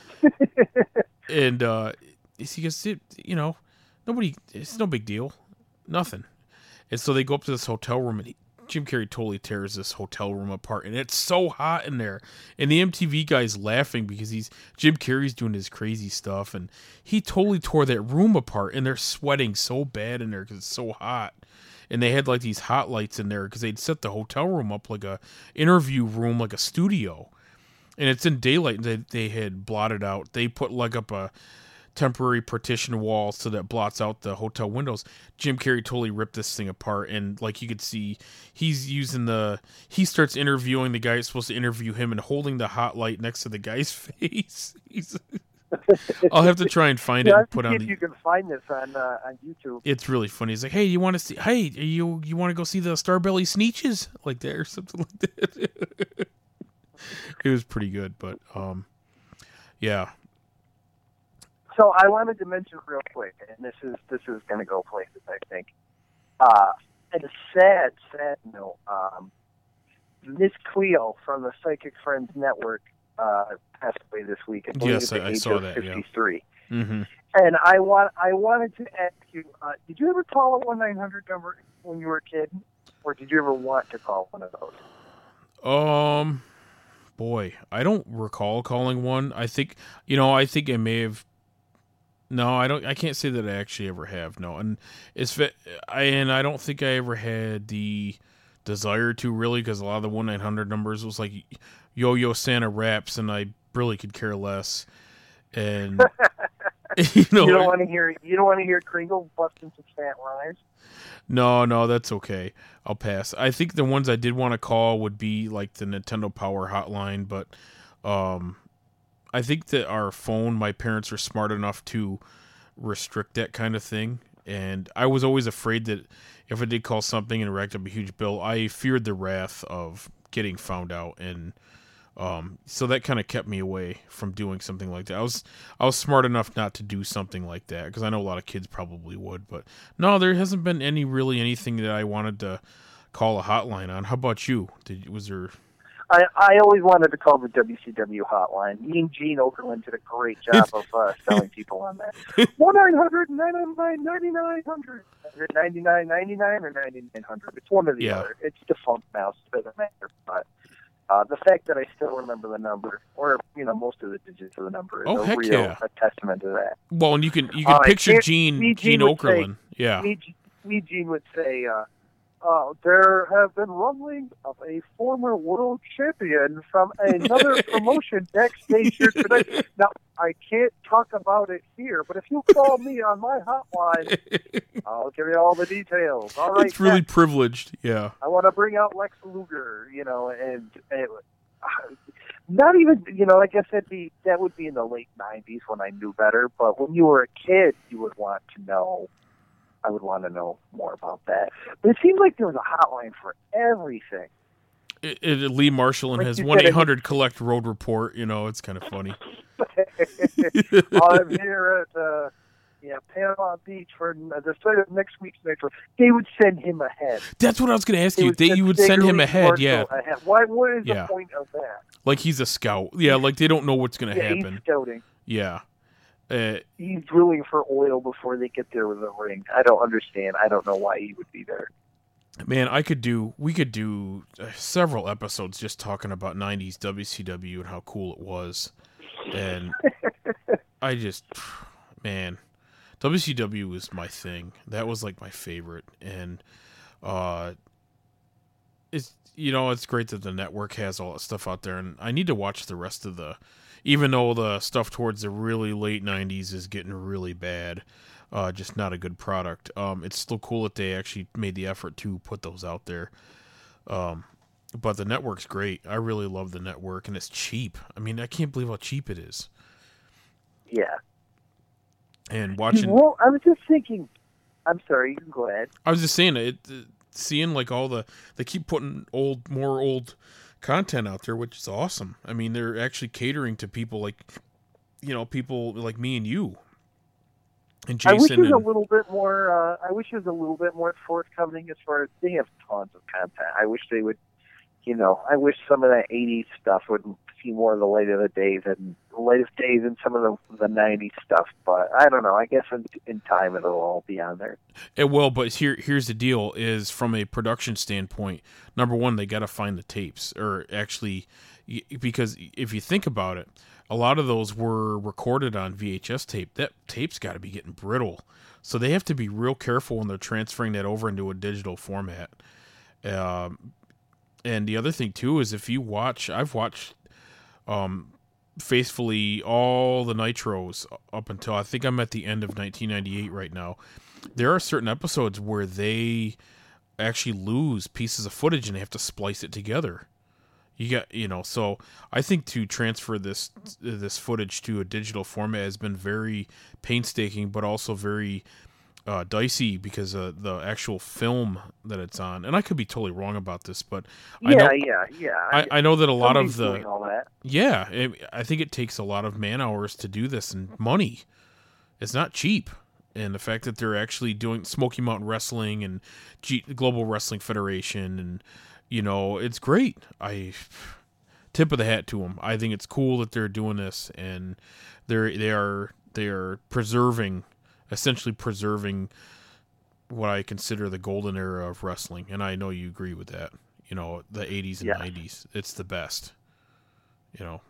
And uh, he goes, you know, nobody, it's no big deal. Nothing. And so they go up to this hotel room, and he, Jim Carrey totally tears this hotel room apart, and it's so hot in there. And the M T V guy's laughing because he's Jim Carrey's doing his crazy stuff, and he totally tore that room apart, and they're sweating so bad in there because it's so hot. And they had like these hot lights in there because they'd set the hotel room up like a interview room, like a studio, and it's in daylight. And they they had blotted out. They put like up a temporary partition wall so that blots out the hotel windows. Jim Carrey totally ripped this thing apart, and like you could see, he's using the he starts interviewing the guy who's supposed to interview him and holding the hot light next to the guy's face. He's, I'll have to try and find yeah, it and put on. If the, you can find this on uh, on YouTube, it's really funny. He's like, "Hey, you want to see? Hey, you you want to go see the Starbelly Sneetches like that or something like that?" It was pretty good, but um, yeah. So I wanted to mention real quick, and this is this is going to go places, I think. Uh, and a sad, sad note, um, Miss Cleo from the Psychic Friends Network uh, passed away this week. I believe Yes, at the I, I age saw of that. fifty-three. Yeah. Mm-hmm. And I want I wanted to ask you: uh, did you ever call a one nine hundred number when you were a kid, or did you ever want to call one of those? Um, boy, I don't recall calling one. I think you know. I think I may have. No, I don't. I can't say that I actually ever have. No, and it's I and I don't think I ever had the desire to really, because a lot of the one nine hundred numbers was like Yo Yo Santa raps, and I really could care less. And you know, you don't want to hear you don't want to hear Kringle busting some fat rhymes. No, no, that's okay. I'll pass. I think the ones I did want to call would be like the Nintendo Power Hotline, but um. I think that our phone, my parents are smart enough to restrict that kind of thing. And I was always afraid that if I did call something and racked up a huge bill, I feared the wrath of getting found out. And um, so that kind of kept me away from doing something like that. I was I was smart enough not to do something like that because I know a lot of kids probably would. But no, there hasn't been any really anything that I wanted to call a hotline on. How about you? Did was there... I, I always wanted to call the W C W hotline. Me and Gene Okerlund did a great job of uh, selling people on that. one nine hundred nine nine nine ninety-nine hundred Is it ninety-nine ninety-nine or ninety-nine hundred? It's one or the yeah. other. It's defunct now, so it doesn't matter. But uh, the fact that I still remember the number, or you know, most of the digits of the number, is oh, a heck real yeah. a testament to that. Well, and you can you can uh, picture Gene, Gene me, Gene, Gene Okerlund. Say, yeah. Me, me, Gene would say, uh, Uh, there have been rumblings of a former world champion from another promotion backstage here today. Now, I can't talk about it here, but if you call me on my hotline, I'll give you all the details. All right, it's really next, privileged. Yeah. I want to bring out Lex Luger, you know, and, and uh, not even, you know, I guess that'd be, that would be in the late nineties when I knew better, but when you were a kid, you would want to know. I would want to know more about that. But it seemed like there was a hotline for everything. It, it, Lee Marshall and Like his you one said, eight hundred collect road report. You know, it's kind of funny. I'm here at uh, yeah Panama Beach for the start of next week's Metro. They would send him ahead. That's what I was going to ask They you. would They, send you would send him Lee ahead, Marshall yeah. Ahead. Why? What is Yeah. the point of that? Like he's a scout. Yeah, like they don't know what's going to Yeah, happen. he's scouting. Yeah. Uh, He's drilling for oil before they get there with a ring. I don't understand. I don't know why he would be there. Man, I could do. We could do uh, several episodes just talking about nineties W C W and how cool it was, and I just, man, W C W was my thing. That was like my favorite, and uh, it's you know it's great that the network has all that stuff out there, and I need to watch the rest of the. Even though the stuff towards the really late nineties is getting really bad, uh, just not a good product. Um, it's still cool that they actually made the effort to put those out there. Um, but the network's great. I really love the network, and it's cheap. I mean, I can't believe how cheap it is. Yeah. And watching, Well, I was just thinking. I'm sorry. You can go ahead. I was just saying it. it seeing like all the they keep putting old, more old content out there, which is awesome. I mean, they're actually catering to people like, you know, people like me and you. And Jason. I wish it was and, a little bit more. Uh, I wish it was a little bit more forthcoming as far as they have tons of content. I wish they would, you know, I wish some of that eighties stuff would see more of the light of the day than the light of day than some of the the nineties stuff. But I don't know. I guess in, in time it'll all be on there. It will, but here here's the deal: is from a production standpoint, number one, they got to find the tapes, or actually, because if you think about it, a lot of those were recorded on V H S tape. That tape's got to be getting brittle, so they have to be real careful when they're transferring that over into a digital format. Um, and the other thing too is if you watch, I've watched, um, faithfully all the Nitros up until I think I'm at the end of nineteen ninety-eight right now. There are certain episodes where they actually lose pieces of footage and they have to splice it together. You got, you know, so I think to transfer this this footage to a digital format has been very painstaking, but also very uh, dicey because of the actual film that it's on. And I could be totally wrong about this, but yeah, I know, yeah, yeah. I, I know that a lot of doing the all that. yeah, it, I think it takes a lot of man hours to do this and money. It's not cheap. And the fact that they're actually doing Smoky Mountain Wrestling and G- Global Wrestling Federation, and you know, it's great. I tip of the hat to them. I think it's cool that they're doing this, and they're they are they are preserving, essentially preserving what I consider the golden era of wrestling. And I know you agree with that. You know, the eighties and Yeah. nineties. It's the best. You know.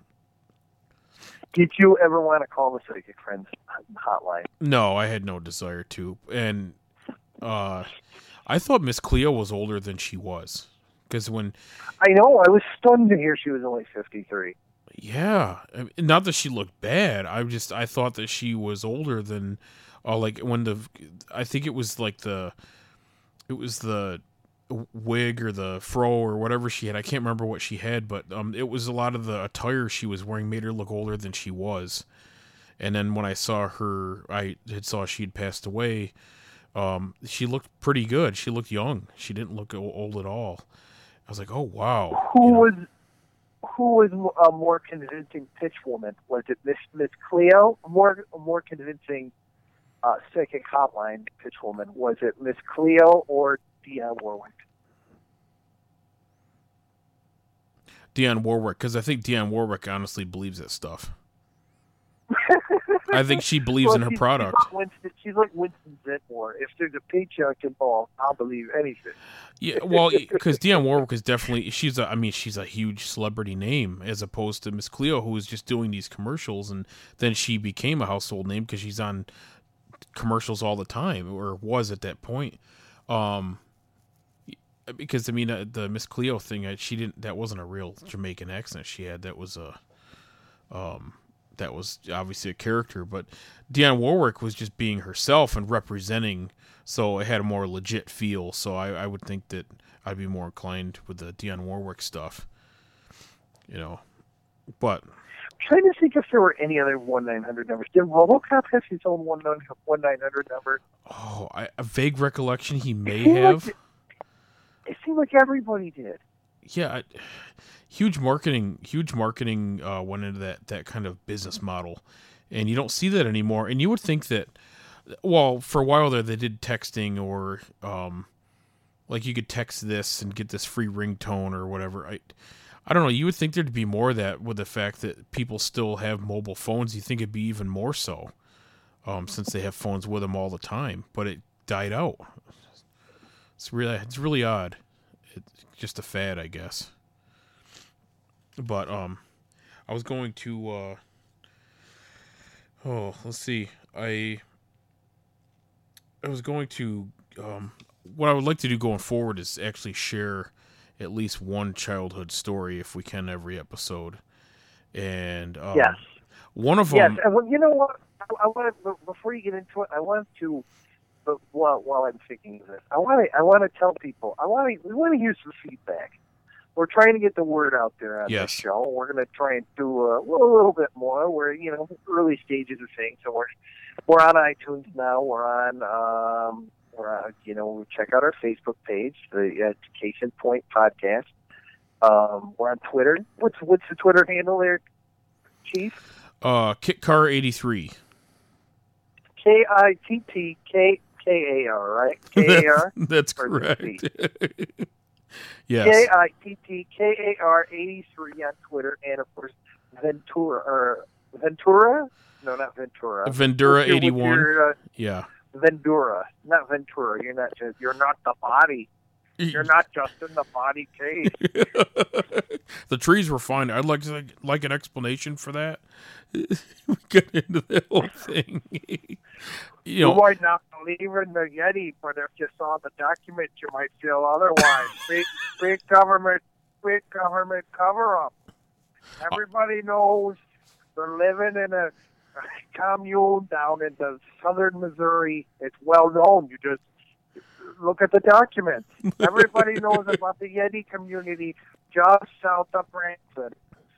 Did you ever want to call the Psychic Friends hotline? No, I had no desire to. And uh, I thought Miss Cleo was older than she was. Because when... I know. I was stunned to hear she was only fifty-three. Yeah. I mean, not that she looked bad. I just... I thought that she was older than... Uh, like, when the... I think it was like the... It was the wig or the fro or whatever she had. I can't remember what she had, but um, it was a lot of the attire she was wearing made her look older than she was. And then when I saw her, I had saw she'd passed away. Um, she looked pretty good. She looked young. She didn't look old at all. I was like, oh wow. Who You know? was who was a more convincing pitch woman? Was it Miss Miss Cleo? More more convincing uh, psychic hotline pitch woman? Was it Miss Cleo or Dionne Warwick? Dionne Warwick, because I think Dionne Warwick honestly believes that stuff. I think she believes well, in her she's, product. She's like Winston, she's like Winston Zedmore. If there's a paycheck involved, I'll believe anything. Yeah, well, because Dionne Warwick is definitely she's a I mean she's a huge celebrity name as opposed to Miss Cleo, who was just doing these commercials, and then she became a household name because she's on commercials all the time, or was at that point. Um, because I mean uh, the Miss Cleo thing, uh, she didn't that wasn't a real Jamaican accent she had. That was a um. That was obviously a character, but Dionne Warwick was just being herself and representing, so it had a more legit feel. So I, I would think that I'd be more inclined with the Dionne Warwick stuff, you know. But I'm trying to think if there were any other one nine hundred numbers. Did RoboCop have his own one nine hundred number? oh, I, a vague recollection he may It seemed have. Like, it seemed like everybody did. Yeah, I, huge marketing, huge marketing uh, went into that that kind of business model, and you don't see that anymore. And you would think that, well, for a while there, they did texting, or um, like you could text this and get this free ringtone or whatever. I, I don't know. You would think there'd be more of that with the fact that people still have mobile phones. You think it'd be even more so, um, since they have phones with them all the time. But it died out. It's really it's really odd. It's just a fad, I guess. But um, I was going to uh, oh, let's see. I I was going to um, what I would like to do going forward is actually share at least one childhood story if we can every episode. And um, yes, one of yes, them. and well, you know what? I, I want to, before you get into it, I want to. But while while I'm thinking of this, I want to I want to tell people I want to we want to hear some feedback. We're trying to get the word out there on Yes. this show. We're going to try and do a, well, a little bit more. We're you know early stages of things, so we're we're on iTunes now. We're on um, we're on, you know check out our Facebook page, the Education Point Podcast. Um, we're on Twitter. What's what's the Twitter handle there, Chief? Uh, Kitcar eighty-three. K I T T K K A R, right? K A R? That's Or is it correct. Yes. K I T T K A R eighty-three on Twitter, and of course Ventura or Ventura? No, not Ventura. Vendura What's your- what's eighty-one. your, uh, Yeah. Vendura, not Ventura. You're not just. You're not the body. You're not just in the body case. The trees were fine. I'd like to, like an explanation for that. We get into the whole thing. You You know, might not believe in the Yeti, but if you saw the document, you might feel otherwise. big, big government, big government cover-up. Everybody knows they're living in a commune down in the southern Missouri. It's well known. You just look at the documents. Everybody knows about the Yeti community just south of Branson.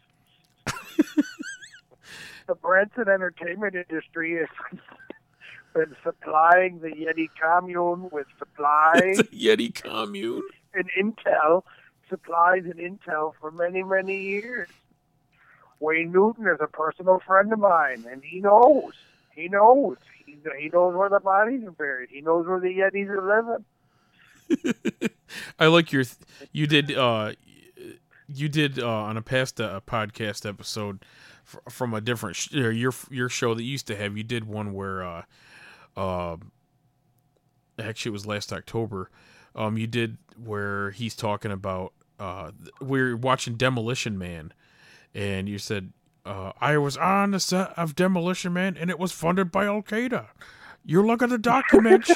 The Branson entertainment industry has been supplying the Yeti commune with supplies it's a Yeti commune. and intel, supplies and intel for many, many years. Wayne Newton is a personal friend of mine, and he knows. He knows. He, he knows where the bodies are buried. He knows where the Yetis are living. I like your. Th- you did. Uh, you did uh, on a past uh, podcast episode f- from a different sh- or your your show that you used to have. You did one where, uh, uh, actually, it was last October. Um, you did where he's talking about. Uh, we're watching Demolition Man, and you said, uh, "I was on the set of Demolition Man, and it was funded by Al Qaeda." You look at the documents.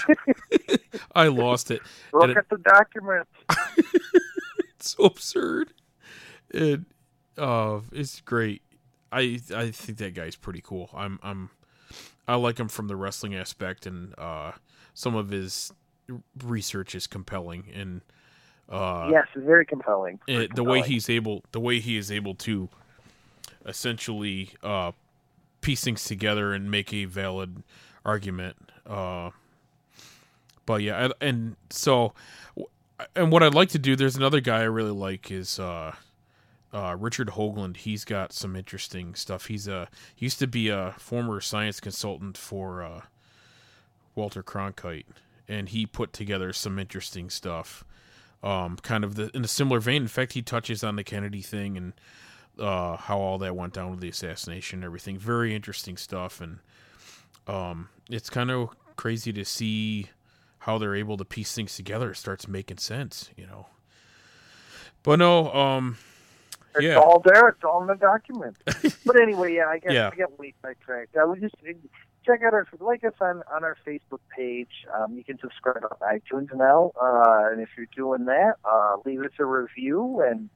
I lost it. Look And it- at the documents. It's so absurd. It, uh, it's great. I I think that guy's pretty cool. I'm I'm I like him from the wrestling aspect, and uh, some of his research is compelling, and uh, Yes, it's very compelling. Very it, the way compelling. he's able the way he is able to essentially uh, piece things together and make a valid argument. Uh, but yeah, I- and so, and what I'd like to do, there's another guy I really like is uh, uh, Richard Hoagland. He's got some interesting stuff. He's a he used to be a former science consultant for uh, Walter Cronkite, and he put together some interesting stuff. Um, kind of the, in a similar vein. In fact, he touches on the Kennedy thing and uh, how all that went down with the assassination and everything. Very interesting stuff, and um, it's kind of crazy to see how they're able to piece things together. It starts making sense, you know. But no, um, It's yeah, all there. It's all in the document. But anyway, yeah, I guess Yeah. I got way sidetracked. I would just check out our like us on, on our Facebook page. Um, you can subscribe on iTunes now, uh, and if you're doing that, uh, leave us a review, and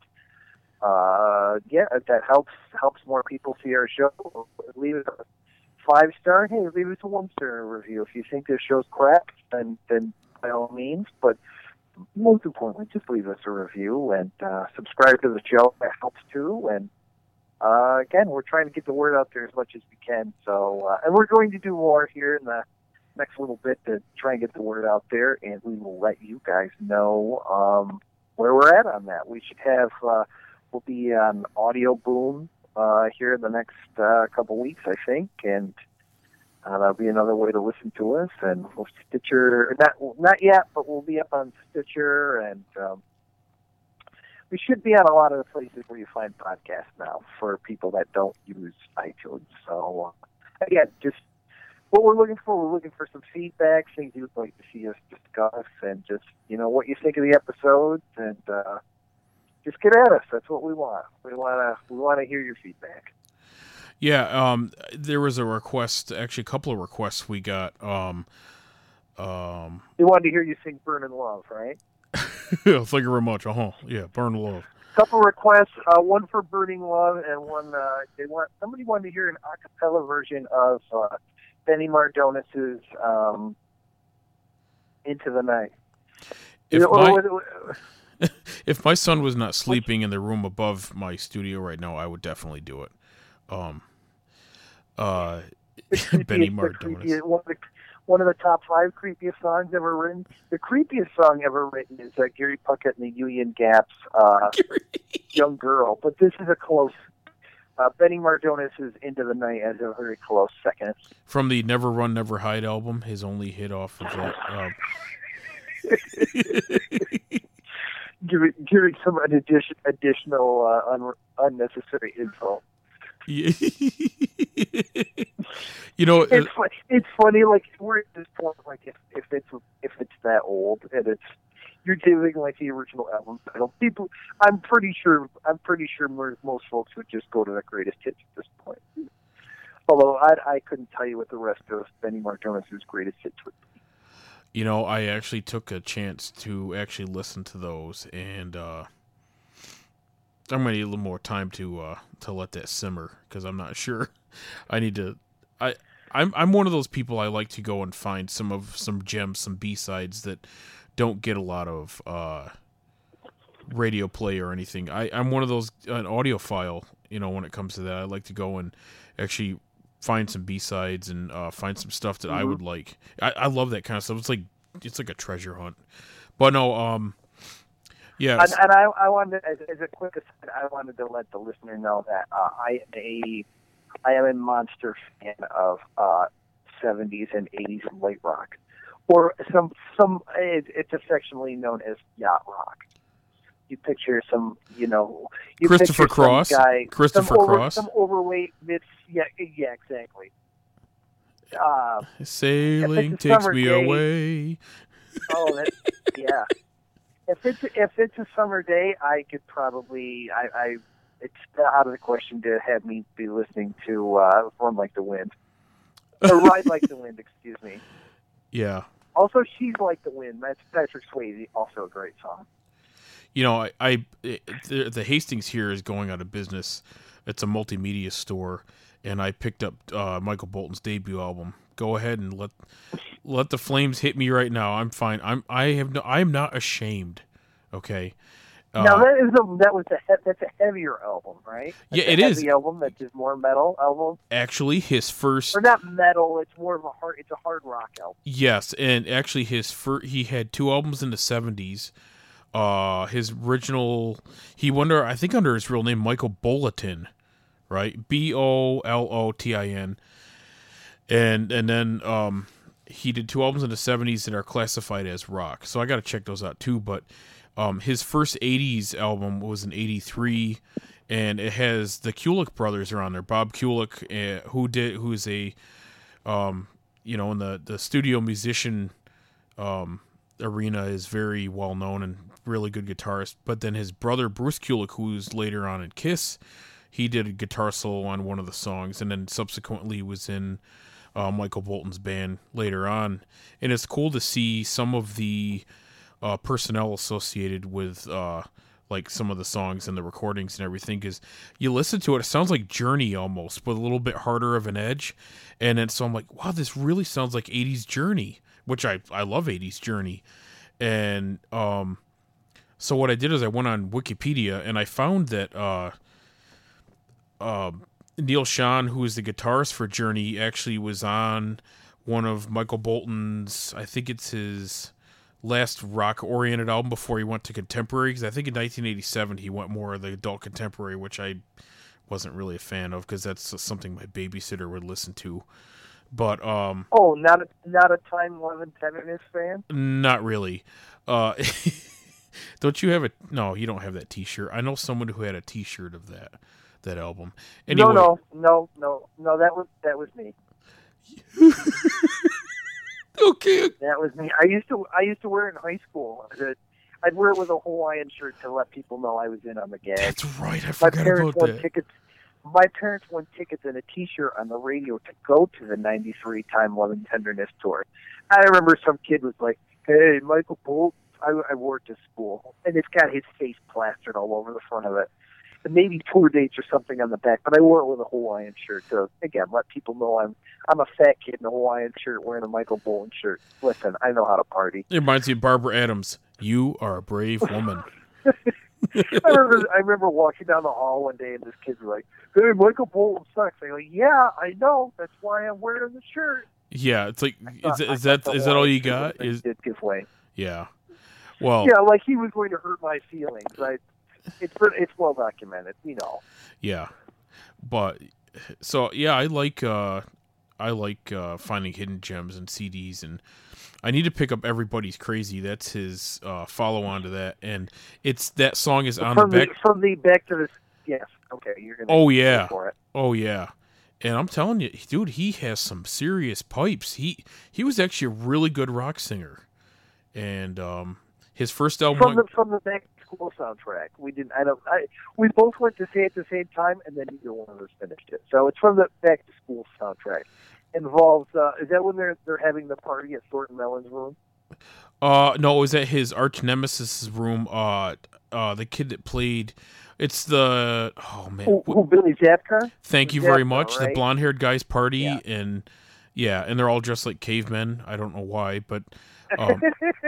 uh, yeah, that helps helps more people see our show. Leave us a five star. Hey, leave us a one star review if you think this show's crap. Then then by all means, but most importantly, just leave us a review and uh, subscribe to the show. That helps too. And uh, again, we're trying to get the word out there as much as we can. So, uh, and we're going to do more here in the next little bit to try and get the word out there. And we will let you guys know um, where we're at on that. We should have. Uh, we'll be on Audio Boom uh, here in the next uh, couple weeks, I think, and. Uh, that'll be another way to listen to us, and we'll Stitcher, not not yet, but we'll be up on Stitcher, and um, we should be on a lot of the places where you find podcasts now for people that don't use iTunes. So, uh, again, just what we're looking for, we're looking for some feedback, things you'd like to see us discuss, and just, you know, what you think of the episodes, and uh, just get at us. That's what we want. We want to we want to hear your feedback. Yeah, um, there was a request, actually a couple of requests we got. Um, um, we wanted to hear you sing Burnin' Love, right? Yeah, thank you very much. Uh-huh. Yeah, Burn Love. Couple requests, uh, one for Burning Love, and one, uh, they want, somebody wanted to hear an a cappella version of uh, Benny Mardones's um, Into the Night. If, you know, my, or, or, or, if my son was not sleeping in the room above my studio right now, I would definitely do it. Um, uh, Benny Mardones. One of, the, one of the top five creepiest songs ever written. The creepiest song ever written is uh, Gary Puckett and the Union Gaps, uh, Young Girl. But this is a close. Uh, Benny Mardones is Into the Night as a very close second. From the Never Run, Never Hide album, his only hit off of that. Um... giving, giving some addition, additional uh, un, unnecessary info. Yeah. You know, it's uh, it's funny. Like we're at this point, like if, if it's if it's that old and it's you're giving like the original album title, people, I'm pretty sure I'm pretty sure most folks would just go to the greatest hits at this point. Although I I couldn't tell you what the rest of Benny Mardones's greatest hits would be. You know, I actually took a chance to actually listen to those, and uh, I'm gonna need a little more time to uh, to let that simmer because I'm not sure. I need to. I I'm I'm one of those people. I like to go and find some of some gems, some B-sides that don't get a lot of uh, radio play or anything. I I'm one of those an audiophile. You know, when it comes to that, I like to go and actually find some B-sides and uh, find some stuff that mm-hmm. I would like. I, I love that kind of stuff. It's like it's like a treasure hunt. But no, um, yeah. And, and I I wanted as, as a quick aside, I wanted to let the listener know that uh, I am a I am a monster fan of uh, seventies and eighties light rock, or some some it, it's affectionately known as yacht rock. You picture some, you know, you Christopher Cross, some guy, Christopher some over, Cross, some overweight mid, yeah, yeah, exactly. Uh, Sailing takes me day, away. Oh, that, yeah. If it's if it's a summer day, I could probably I. I It's out of the question to have me be listening to uh, Run Like the Wind. Or Ride Like the Wind, excuse me. Yeah. Also, She's Like the Wind. That's Patrick Swayze, also a great song. You know, I, I the, the Hastings here is going out of business. It's a multimedia store, and I picked up uh, Michael Bolton's debut album. Go ahead and let let the flames hit me right now. I'm fine. I'm I have no. I am not ashamed. Okay. Uh, now that is a, that was a that's a heavier album, right? That's yeah, it a is. Heavy album that's just more metal album. Actually, his first or not metal. It's more of a hard. It's a hard rock album. Yes, and actually, his first, he had two albums in the seventies. Uh, his original he wonder I think under his real name Michael Bulletin, right? B O L O T I N, and and then um he did two albums in the seventies that are classified as rock. So I got to check those out too, but. Um, his first eighties album was in eighty-three, and it has the Kulick brothers are on there. Bob Kulick, uh, who did, who is a, um, you know, in the, the studio musician um, arena is very well known and really good guitarist. But then his brother Bruce Kulick, who's later on in Kiss, he did a guitar solo on one of the songs, and then subsequently was in uh, Michael Bolton's band later on. And it's cool to see some of the Uh, personnel associated with uh, like some of the songs and the recordings and everything, because you listen to it, it sounds like Journey almost, but a little bit harder of an edge. And then so I'm like, wow, this really sounds like eighties Journey, which I I love eighties Journey. And um, so what I did is I went on Wikipedia and I found that uh, uh, Neil Schon, who is the guitarist for Journey, actually was on one of Michael Bolton's, I think it's his last rock-oriented album before he went to contemporary, because I think in nineteen eighty-seven he went more of the adult contemporary, which I wasn't really a fan of because that's something my babysitter would listen to. But um, oh, not a, not a Time eleven Tenderness fan? Not really. Uh, don't you have a? No, you don't have that T-shirt. I know someone who had a T-shirt of that that album. Anyway, no, no, no, no, no. That was that was me. Okay. That was me. I used to I used to wear it in high school. I'd, I'd wear it with a Hawaiian shirt to let people know I was in on the gag. That's right. I My forgot parents about won that. tickets. My parents won tickets and a T-shirt on the radio to go to the ninety-three Time, Love, and Tenderness tour. I remember some kid was like, "Hey, Michael Bolt." I, I wore it to school, and it's got his face plastered all over the front of it. And maybe tour dates or something on the back, but I wore it with a Hawaiian shirt to, again, let people know I'm I'm a fat kid in a Hawaiian shirt wearing a Michael Bolton shirt. Listen, I know how to party. It reminds me of Barbara Adams. You are a brave woman. I remember I remember walking down the hall one day and this kid was like, "Hey, Michael Bolton sucks." I go, "Yeah, I know. That's why I'm wearing the shirt." Yeah, it's like thought- is, I is that thought the is that all you Hawaiian shirt got? thing Is did give way. yeah. Well, Yeah, like he was going to hurt my feelings. I, it's it's well documented, you know. yeah. But so yeah, I like uh I like uh finding hidden gems and C Ds, and I need to pick up Everybody's Crazy. That's his uh follow on to that, and it's that song is on from the back. the from the back to the yes. Okay, you're gonna. Oh go yeah. For it. Oh yeah. And I'm telling you, dude, he has some serious pipes. He he was actually a really good rock singer. And um his first album From the from the Back to School soundtrack, we didn't. I don't. I we both went to see it at the same time, and then neither one of us finished it. So it's from the Back to School soundtrack. Involves. Uh, is that when they're they're having the party at Thornton Mellon's room? Uh, no, it was at his arch nemesis' room. Uh, uh, the kid that played, it's the oh man, Who, who Billy Zabka? thank you very Zabka, much. right? The blonde-haired guy's party, Yeah. and yeah, and they're all dressed like cavemen. I don't know why, but um,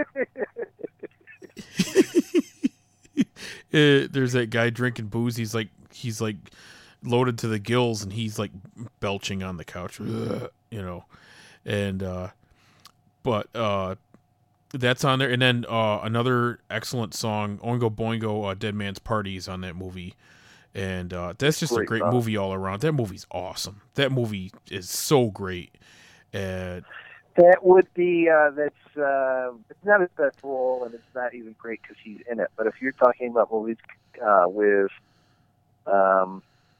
eh, there's that guy drinking booze. He's like he's like loaded to the gills, and he's like belching on the couch, you know, and uh, but uh. That's on there, and then uh, another excellent song, Oingo Boingo, uh, Dead Man's Party, is on that movie, and uh, that's just Great a great song. movie all around. That movie's awesome. That movie is so great. And That would be uh, that's uh, it's not his best role, and it's not even great because he's in it. But if you're talking about movies uh, with um,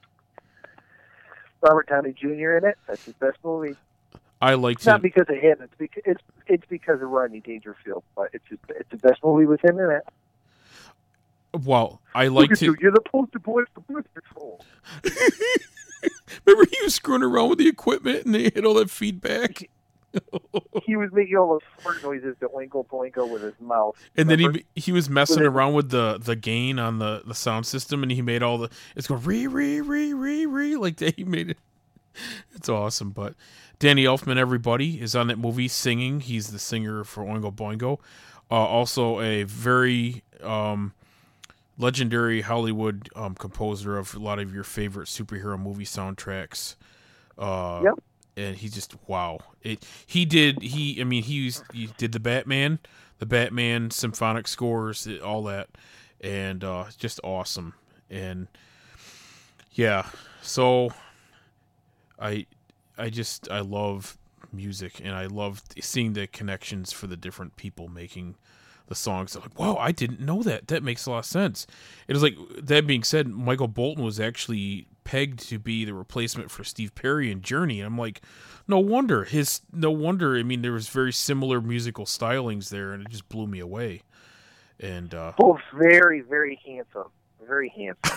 Robert Downey Junior in it, that's his best movie. I liked It's not it. because of him; it's because it's it's because of Rodney Dangerfield. But it's his, it's the best movie with him in it. Well, I Look liked at you! it. You're the poster boy for Blues Patrol. Remember, he was screwing around with the equipment, and they had all that feedback. He was making all those fart noises to Oingo Boingo with his mouth. And then Remember? he he was messing With it- around with the, the gain on the, the sound system, and he made all the it's going re re re re re like that. He made it. It's awesome. But Danny Elfman, everybody, is on that movie singing. He's the singer for Oingo Boingo. Uh, also, a very um, legendary Hollywood um, composer of a lot of your favorite superhero movie soundtracks. Uh, Yep. And he just wow. It he did he I mean he, used, he did the Batman, the Batman symphonic scores, all that, and uh, just awesome. And yeah, so I I just I love music, and I love seeing the connections for the different people making the songs. I'm like, wow, I didn't know that. That makes a lot of sense. It was like, that being said, Michael Bolton was actually pegged to be the replacement for Steve Perry in Journey, and I'm like, no wonder his no wonder. I mean, there was very similar musical stylings there, and it just blew me away. And uh, Both very, very handsome. Very handsome.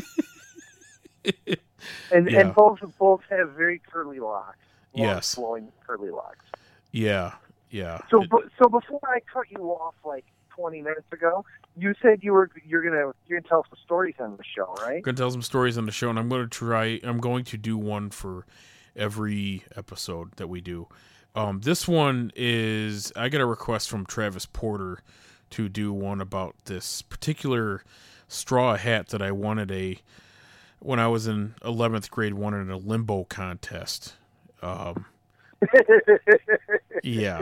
and Yeah. and both both have very curly locks. Long, Yes. flowing curly locks. yeah, yeah. So It- bu- so before I cut you off like twenty minutes ago, you said you were you're gonna you're gonna tell some stories on the show, right? I'm gonna tell some stories on the show, and I'm gonna try. I'm going to do one for every episode that we do. Um, this one is I got a request from Travis Porter to do one about this particular straw hat that I wanted a when I was in eleventh grade. Wanted a limbo contest. Um, yeah.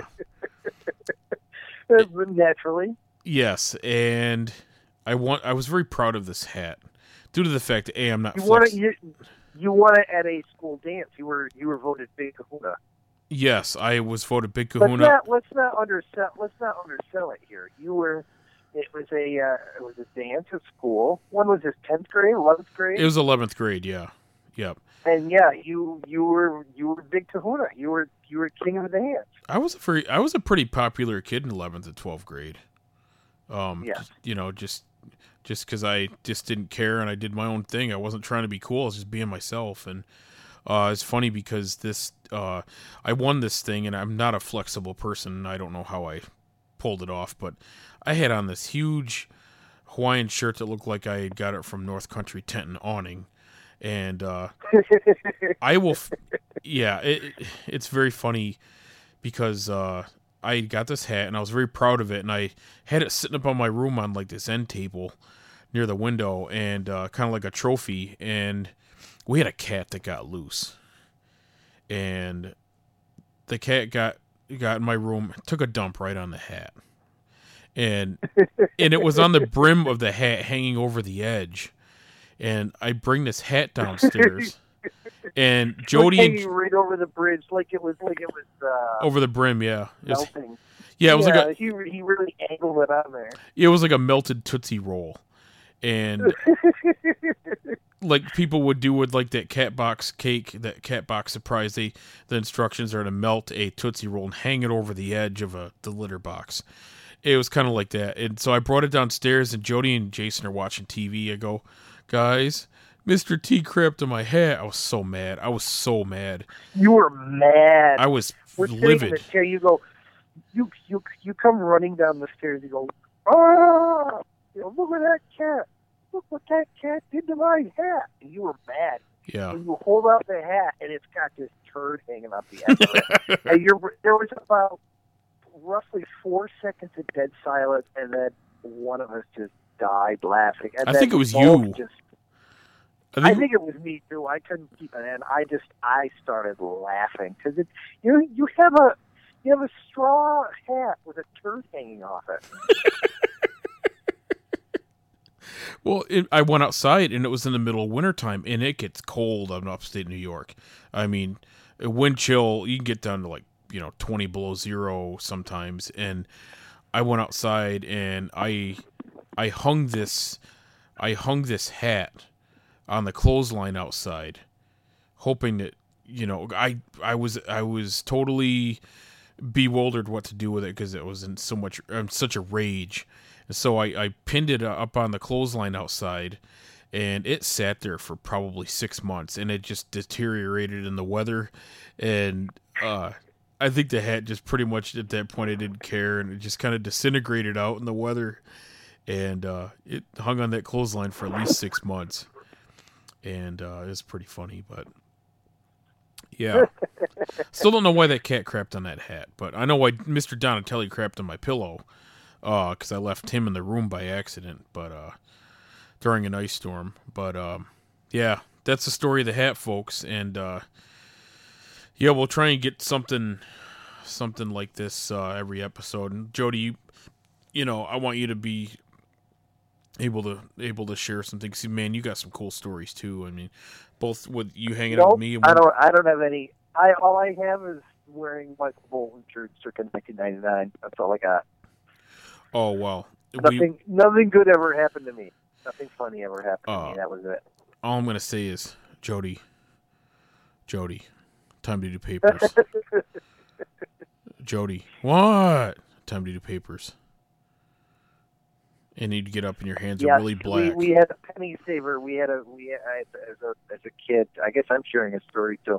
Naturally. Yes, and I want. I was very proud of this hat due to the fact that a I'm not. You flex- want to you, you want it at a school dance. You were you were voted Big Kahuna. Yes, I was voted Big Let's Kahuna. not let's not undersell let's not undersell it here. You were it was a uh, it was a dance at school. When was this? Tenth grade, eleventh grade? It was eleventh grade, yeah. Yep. And yeah, you you were you were big Kahuna. You were you were king of the dance. I was a very, I was a pretty popular kid in eleventh and twelfth grade. Um, Yeah. just, you know, just just because I just didn't care and I did my own thing. I wasn't trying to be cool. I was just being myself. And uh, it's funny because this, uh, I won this thing, and I'm not a flexible person. I don't know how I pulled it off, but I had on this huge Hawaiian shirt that looked like I had got it from North Country Tent and Awning. And uh, I will, f- yeah, it, it's very funny because uh, I got this hat and I was very proud of it, and I had it sitting up on my room on like this end table near the window, and uh, kind of like a trophy. And we had a cat that got loose, and the cat got got in my room, took a dump right on the hat, and and it was on the brim of the hat, hanging over the edge. And I bring this hat downstairs, and Jody like and hanging right over the bridge, like it was like it was uh, over the brim, yeah, it was, melting. yeah, it was yeah, like a he he really angled it on there. it was like a melted Tootsie Roll, and like people would do with like that cat box cake, that cat box surprise. They the instructions are to melt a Tootsie Roll and hang it over the edge of a the litter box. It was kind of like that, and so I brought it downstairs, and Jody and Jason are watching T V. I go, guys, Mister T crapped on my hat. I was so mad. I was so mad. You were mad. I was We're livid. sitting in the chair. You go, you you you come running down the stairs. You go, ah! You know, look at that cat. Look what that cat did to my hat. And you were mad. Yeah. And you hold out the hat, and it's got this turd hanging off the end of it. And you're, there was about roughly four seconds of dead silence, and then one of us just died laughing. And I then think it was both you. Just, I I think, think it was me too. I couldn't keep it in. I just I started laughing because it you you have a you have a straw hat with a turd hanging off it. well, it, I went outside, and it was in the middle of wintertime, and it gets cold in upstate New York. I mean, a wind chill, you can get down to like, you know, twenty below zero sometimes. And I went outside, and I I hung this I hung this hat on the clothesline outside, hoping that, you know, I I was I was totally bewildered what to do with it because it was in so much um, such a rage. And so I, I pinned it up on the clothesline outside, and it sat there for probably six months, and it just deteriorated in the weather. And uh, I think the hat just pretty much at that point I didn't care, and it just kind of disintegrated out in the weather. And uh, it hung on that clothesline for at least six months. And uh, it was pretty funny, but yeah. Still don't know why that cat crapped on that hat, but I know why Mister Donatelli crapped on my pillow, because uh, I left him in the room by accident, but uh, during an ice storm. But um, yeah, that's the story of the hat, folks. And uh, yeah, we'll try and get something, something like this uh, every episode. And Jody, you, you know, I want you to be able to able to share some things. See, man, you got some cool stories too. I mean, both with you hanging Nope, out with me. And I don't. I don't have any. I all I have is wearing Michael Bolton shirt circa nineteen ninety-nine. That's all I got. Oh well, Nothing. we, nothing good ever happened to me. Nothing funny ever happened uh, to me. That was it. all I'm gonna say is, Jody, Jody, time to do papers. Jody, what? Time to do papers. And you get up and your hands yes, are really black. We, we had a penny saver. We had a we I, as a as a kid. I guess I'm sharing a story too.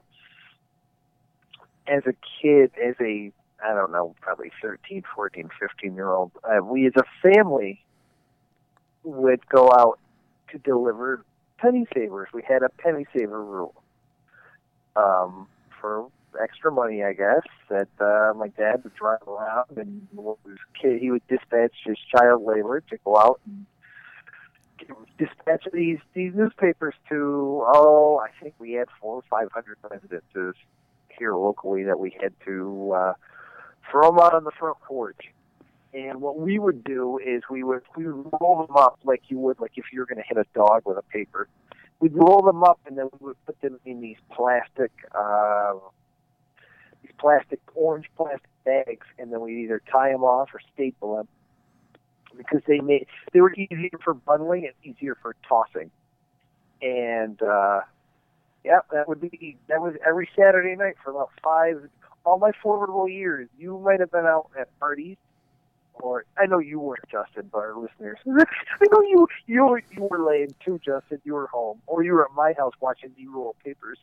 As a kid, as a I don't know, probably thirteen, fourteen, fifteen year old, uh, we as a family would go out to deliver penny savers. We had a penny saver rule. Um, for extra money, I guess, that uh, my dad would drive around, and his kid, he would dispatch his child labor to go out and dispatch these these newspapers to, oh, I think we had four or five hundred residences here locally that we had to uh, throw them out on the front porch. And what we would do is we would we would roll them up like you would, like if you were going to hit a dog with a paper. We'd roll them up, and then we would put them in these plastic, uh, these plastic, orange plastic bags, and then we'd either tie them off or staple them because they made they were easier for bundling and easier for tossing. And uh, Yeah, that would be that was every Saturday night for about five. All my formidable years. You might have been out at parties, or I know you weren't, Justin, but our listeners. I know you you were, you were laying too, Justin. You were home, or you were at my house watching D-roll papers.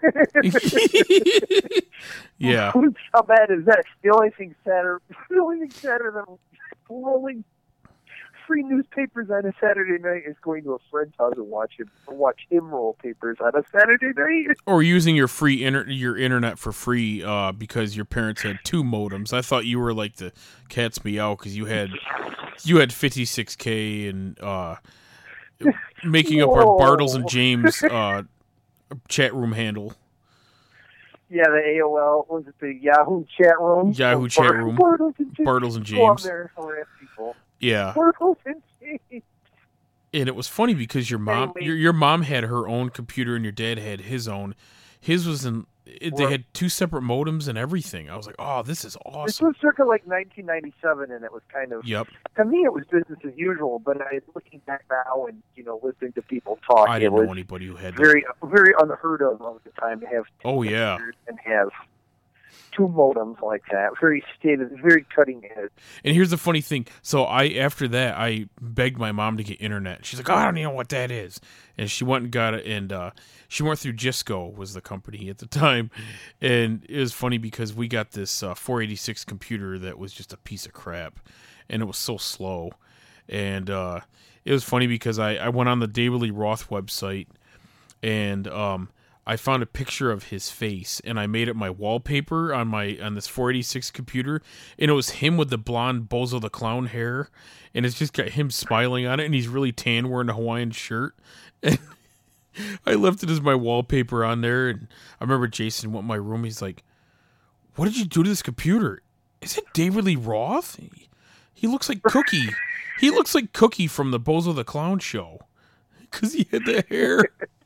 Yeah. How bad is that? The only thing sadder, the only thing sadder than rolling free newspapers on a Saturday night is going to a friend's house and watch him watch him roll papers on a Saturday night. Or using your free inter- your internet for free uh, because your parents had two modems. I thought you were like the cat's meow because you had you had fifty-six K and uh, making up our Bartles and James uh, chat room handle. Yeah, the A O L, was it the Yahoo chat room? Yahoo oh, chat Bart- room. Bartles and James. Bartles and Go on James. there, harass people. Yeah. Bartles and James. And it was funny because your mom Anyway. your your mom had her own computer and your dad had his own. His was in it, they Right. had two separate modems and everything. I was like, "Oh, this is This awesome." was circa like nineteen ninety-seven, and it was kind of, Yep. to me, it was business as usual. But I, looking back now and you know listening to people talk, I it didn't was know anybody who had that. very, very unheard of of the time to have. two Oh, yeah. computers and have two modems like that. Very state of, very cutting edge. And here's the funny thing. So I after that I begged my mom to get internet. She's like, "Oh, I don't even know what that is." And she went and got it, and uh, she went through Gisco was the company at the time. And it was funny because we got this uh, four eighty-six computer that was just a piece of crap, and it was so slow. And uh, it was funny because I, I went on the David Lee Roth website, and um, I found a picture of his face, and I made it my wallpaper on my on this four eighty-six computer, and it was him with the blonde Bozo the Clown hair, and it's just got him smiling on it, and he's really tan wearing a Hawaiian shirt, and I left it as my wallpaper on there, and I remember Jason went in my room, he's like, "What did you do to this computer? Is it David Lee Roth? He, he looks like Cookie. He looks like Cookie from the Bozo the Clown show, because he had the hair."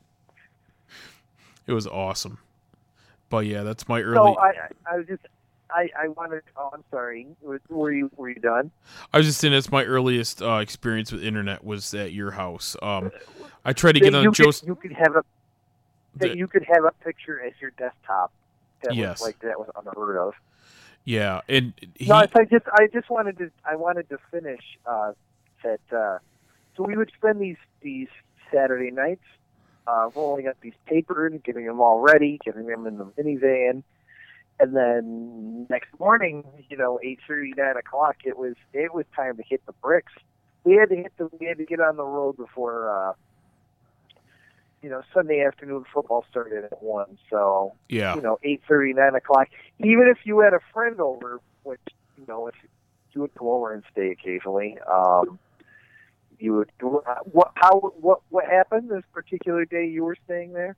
It was awesome. But yeah, that's my early. So I, I, I was just, I, I wanted. Oh, I'm sorry. Was- Were you, were you done? I was just saying that's my earliest uh, experience with internet was at your house. Um, I tried to That get on you Joe's. could, you could have a that the- you could have a picture as your desktop. That Yes. was like that was unheard of. Yeah, and he. No, I just I just wanted to I wanted to finish uh, that. Uh, so we would spend these these Saturday nights uh, rolling up these papers, getting them all ready, getting them in the minivan, and then next morning, you know, eight thirty, nine o'clock, it was it was time to hit the bricks. We had to hit the we had to get on the road before. Uh, You know, Sunday afternoon football started at one, so yeah. you know, eight thirty, nine o'clock. Even if you had a friend over, which you know, if you would come over and stay occasionally, um, you would. What? How? What? What happened this particular day you were staying there?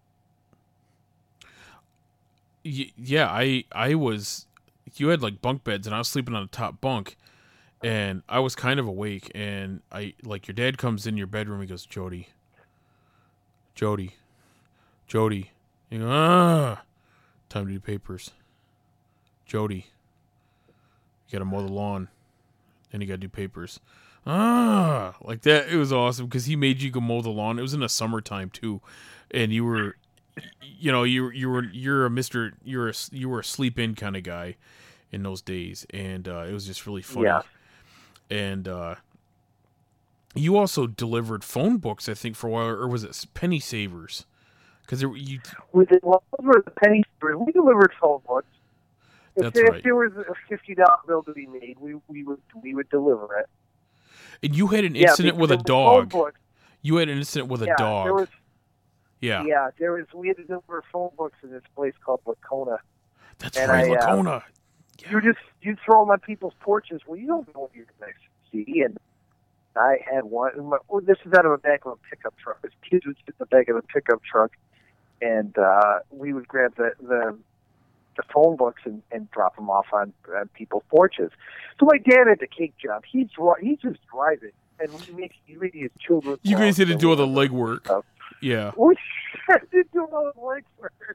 Y- yeah, I I was. You had like bunk beds, and I was sleeping on the top bunk, and I was kind of awake, and I like your dad comes in your bedroom. He goes, "Jody, Jody, Jody." You go, "Ah, time to do papers." Jody, you gotta mow the lawn, and you gotta do papers. Ah, like that. It was awesome because he made you go mow the lawn. It was in the summertime too, and you were, you know, you you were you're a Mister You're a, you were a sleep in kind of guy in those days, and uh, it was just really funny. Yeah. And uh, you also delivered phone books, I think, for a while, or was it Penny Savers? Because you. We did well, over the penny stores. We delivered phone books. If, That's there, right. if there was a fifty dollar bill to be made, we we would we would deliver it. And you had an Yeah, incident with a because there was phone dog. books. You had an incident with a Yeah, dog. there was. yeah. Yeah, there was. We had to deliver phone books in this place called Lacona. That's And right, I, uh, Lacona. Yeah. You just you throw them on people's porches. Well, you don't know what you're going to see. And I had one. My, oh, this is out of the back of a pickup truck. This kid was in the back of a pickup truck, and uh, we would grab the the, the phone books and, and drop them off on, on people's porches. So my dad had the cake job. He's dri- he's just driving, and we make he made his children. You guys had to do all the leg. legwork. Yeah. We had to do all the legwork.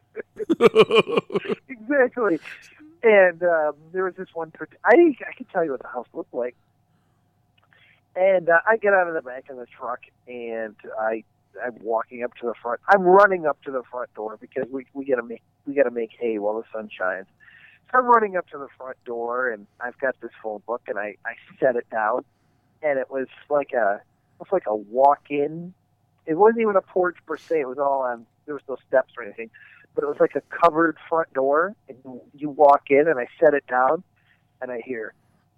Exactly. And um, there was this one. Per- I I can tell you what the house looked like. And uh, I get out of the back of the truck, and I I'm walking up to the front. I'm running up to the front door because we we gotta make we gotta make hay while the sun shines. So I'm running up to the front door, and I've got this phone book, and I I set it down, and it was like a it was like a walk-in. It wasn't even a porch per se. It was all on. There was no steps or anything, but it was like a covered front door, and you, you walk in, and I set it down, and I hear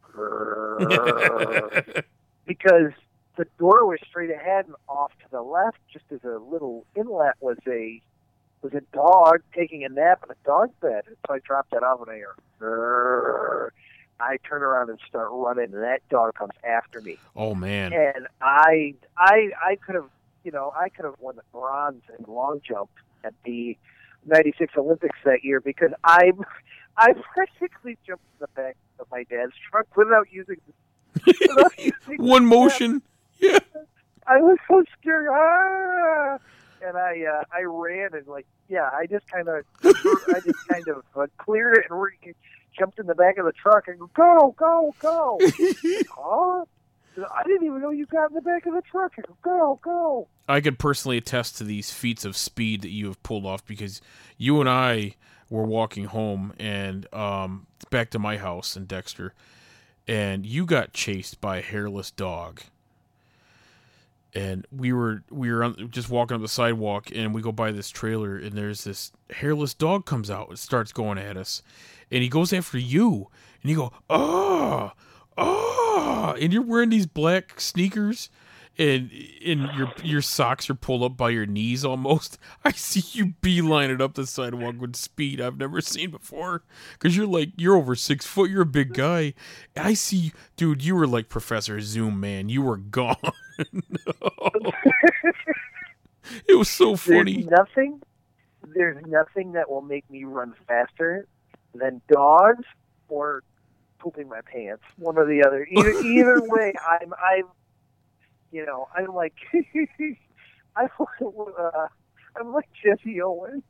because the door was straight ahead, and off to the left, just as a little inlet, was a was a dog taking a nap in a dog bed. So I dropped that off, and I hear. I turn around and start running, and that dog comes after me. Oh man! And I, I, I could have, you know, I could have won the bronze in long jump at the ninety-six Olympics that year because I, I practically jumped in the back of my dad's truck without using, without using one motion. Yeah. I was so scared. Ah! And I, uh, I ran and like, yeah, I just kind of, I just kind of uh, cleared it and re- jumped in the back of the truck and go, go, go. Huh? I didn't even know you got in the back of the truck. I go, go, go. I could personally attest to these feats of speed that you have pulled off because you and I were walking home and um, back to my house in Dexter, and you got chased by a hairless dog. And we were we were on, just walking up the sidewalk, and we go by this trailer, and there's this hairless dog comes out and starts going at us, and he goes after you, and you go, oh, oh, and you're wearing these black sneakers, and and your your socks are pulled up by your knees almost. I see you beeline it up the sidewalk with speed I've never seen before, because you're like, you're over six foot, you're a big guy. I see, dude, you were like Professor Zoom, man. You were gone. No. It was so funny. There's nothing, there's nothing that will make me run faster than dogs or pooping my pants. One or the other. Either either way, I'm I'm you know I'm like I'm uh, I'm like Jesse Owens.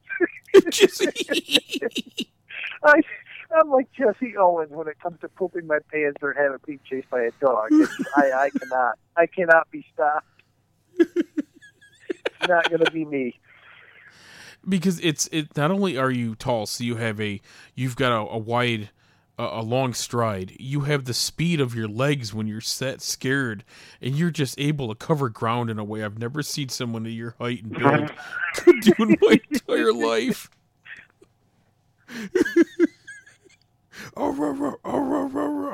Jesse. I I'm like Jesse Owens when it comes to pooping my pants or having being chased by a dog. It's, I I cannot I cannot be stopped. It's not going to be me. Because it's it. Not only are you tall, so you have a you've got a, a wide, a, a long stride. You have the speed of your legs when you're set scared, and you're just able to cover ground in a way I've never seen someone of your height and build do in my entire life. Oh, rah, rah, oh, rah, rah, rah.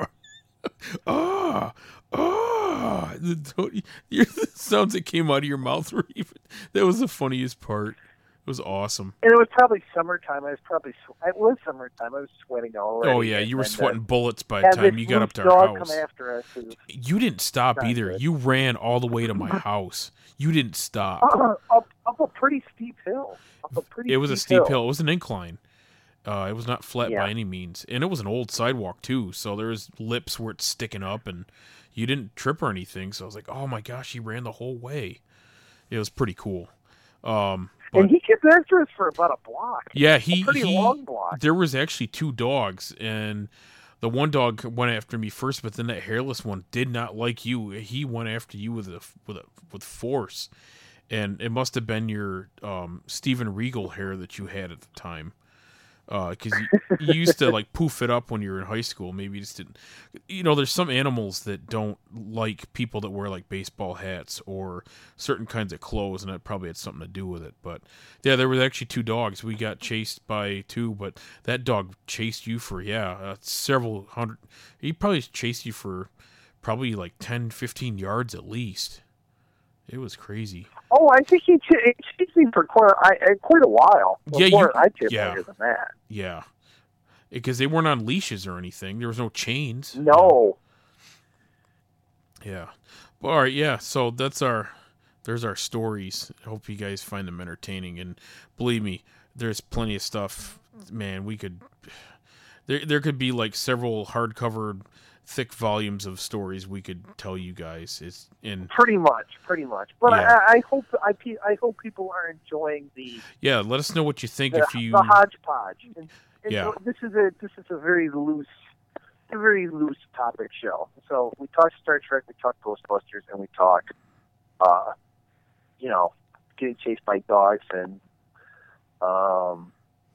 Ah, ah. The, the sounds that came out of your mouth were even, that was the funniest part. It was awesome. And it was probably summertime. I was probably, it was summertime. I was sweating already. Oh, yeah. You were and, sweating uh, bullets by the time you got up to our house. Come after us. You didn't stop either. Good. You ran all the way to my house. You didn't stop. Uh, up, up a pretty steep hill. Up a pretty it was steep a steep hill. hill. It was an incline. Uh, it was not flat yeah. by any means. And it was an old sidewalk, too. So there was lips where it's sticking up, and you didn't trip or anything. So I was like, oh, my gosh, he ran the whole way. It was pretty cool. Um, but, and he kept after us for about a block. Yeah, he... A pretty he, long block. There was actually two dogs, and the one dog went after me first, but then that hairless one did not like you. He went after you with a, with a, with force. And it must have been your um, Steven Regal hair that you had at the time. Because uh, you, you used to like poof it up when you were in high school. Maybe you just didn't. You know, there's some animals that don't like people that wear like baseball hats or certain kinds of clothes, and that probably had something to do with it. But yeah, there was actually two dogs. We got chased by two, but that dog chased you for yeah uh, several hundred. He probably chased you for probably like ten, fifteen yards at least. It was crazy. Oh, I think he ch- chased me for quite, I, quite a while. Yeah, you, I did yeah, longer than that. Yeah, because they weren't on leashes or anything. There was no chains. No. Yeah. Well, all right. Yeah. So that's our. There's our stories. I hope you guys find them entertaining. And believe me, there's plenty of stuff. Man, we could. There, there could be like several hardcover, thick volumes of stories we could tell you guys. It's in pretty much, pretty much. But yeah. I, I hope I, I hope people are enjoying the yeah. Let us know what you think the, if you the hodgepodge. And, and yeah. This is a this is a very loose, a very loose topic show. So we talk Star Trek, we talk Ghostbusters, and we talk, uh, you know, getting chased by dogs and um,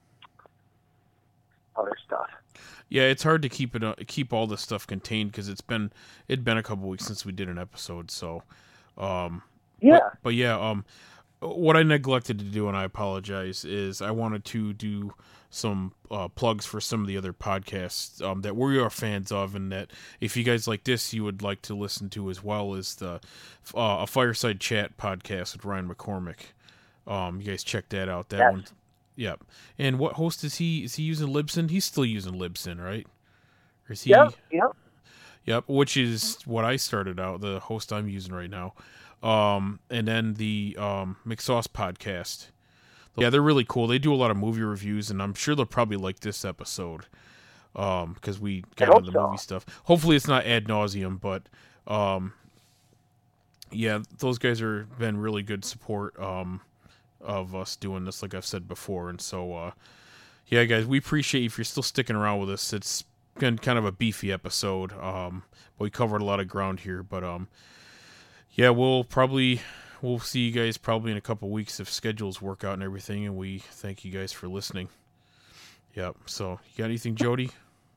other stuff. Yeah, it's hard to keep it uh, keep all this stuff contained because it's been it'd been a couple weeks since we did an episode. So, um, yeah, but, but yeah, um, what I neglected to do, and I apologize, is I wanted to do some uh, plugs for some of the other podcasts um, that we are fans of, and that if you guys like this, you would like to listen to as well, is the uh, a Fireside Chat podcast with Ryan McCormick. Um, you guys check that out. That yes. one. Yep. And what host is he? Is he using Libsyn? He's still using Libsyn, right? Or is he? Yep. Yep. Yep. Which is what I started out. The host I'm using right now. Um, and then the um, McSauce podcast. Yeah, they're really cool. They do a lot of movie reviews, and I'm sure they'll probably like this episode. Um, because we got into the so. movie stuff. Hopefully, it's not ad nauseum, but um, yeah, those guys are been really good support. Um. Of us doing this, like I've said before, and so uh yeah, guys, we appreciate you if you're still sticking around with us. It's been kind of a beefy episode. Um we covered a lot of ground here, but um yeah, we'll probably we'll see you guys probably in a couple weeks if schedules work out and everything, and we thank you guys for listening. Yep. So you got anything, Jody?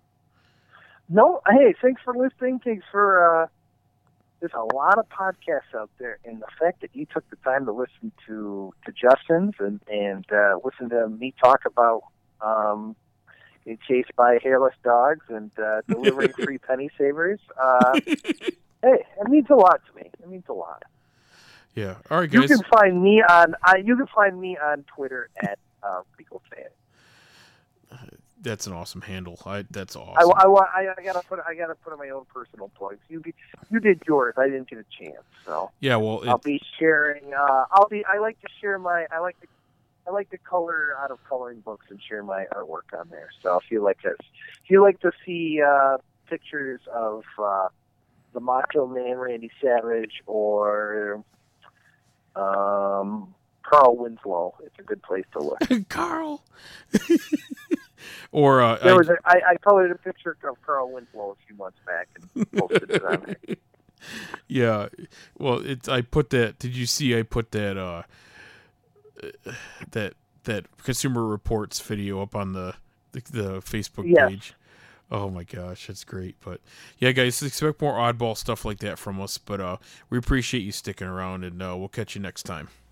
No, hey, thanks for listening. Thanks for uh there's a lot of podcasts out there, and the fact that you took the time to listen to, to Justin's and, and uh, listen to me talk about um, getting chased by hairless dogs and uh, delivering free penny savers, uh, hey, it means a lot to me. It means a lot. Yeah. All right, guys. You can find me on uh, you can find me on Twitter at uh, Legal Fan. That's an awesome handle. I that's awesome. I, I, I, I gotta put I gotta put in my own personal plugs. You did, you did yours. I didn't get a chance, so yeah. Well, it, I'll be sharing. Uh, I'll be. I like to share my. I like to. I like to color out of coloring books and share my artwork on there. So if you like this, if you like to see uh, pictures of uh, the Macho Man Randy Savage or um, Carl Winslow, it's a good place to look. Carl. Or uh, there I, was a, I, I colored a picture of Carl Winslow a few months back and posted it on there. Yeah, well, it's I put that. Did you see? I put that uh, that that Consumer Reports video up on the the, the Facebook yes. page. Oh my gosh, that's great. But yeah, guys, expect more oddball stuff like that from us. But uh, we appreciate you sticking around, and uh, we'll catch you next time.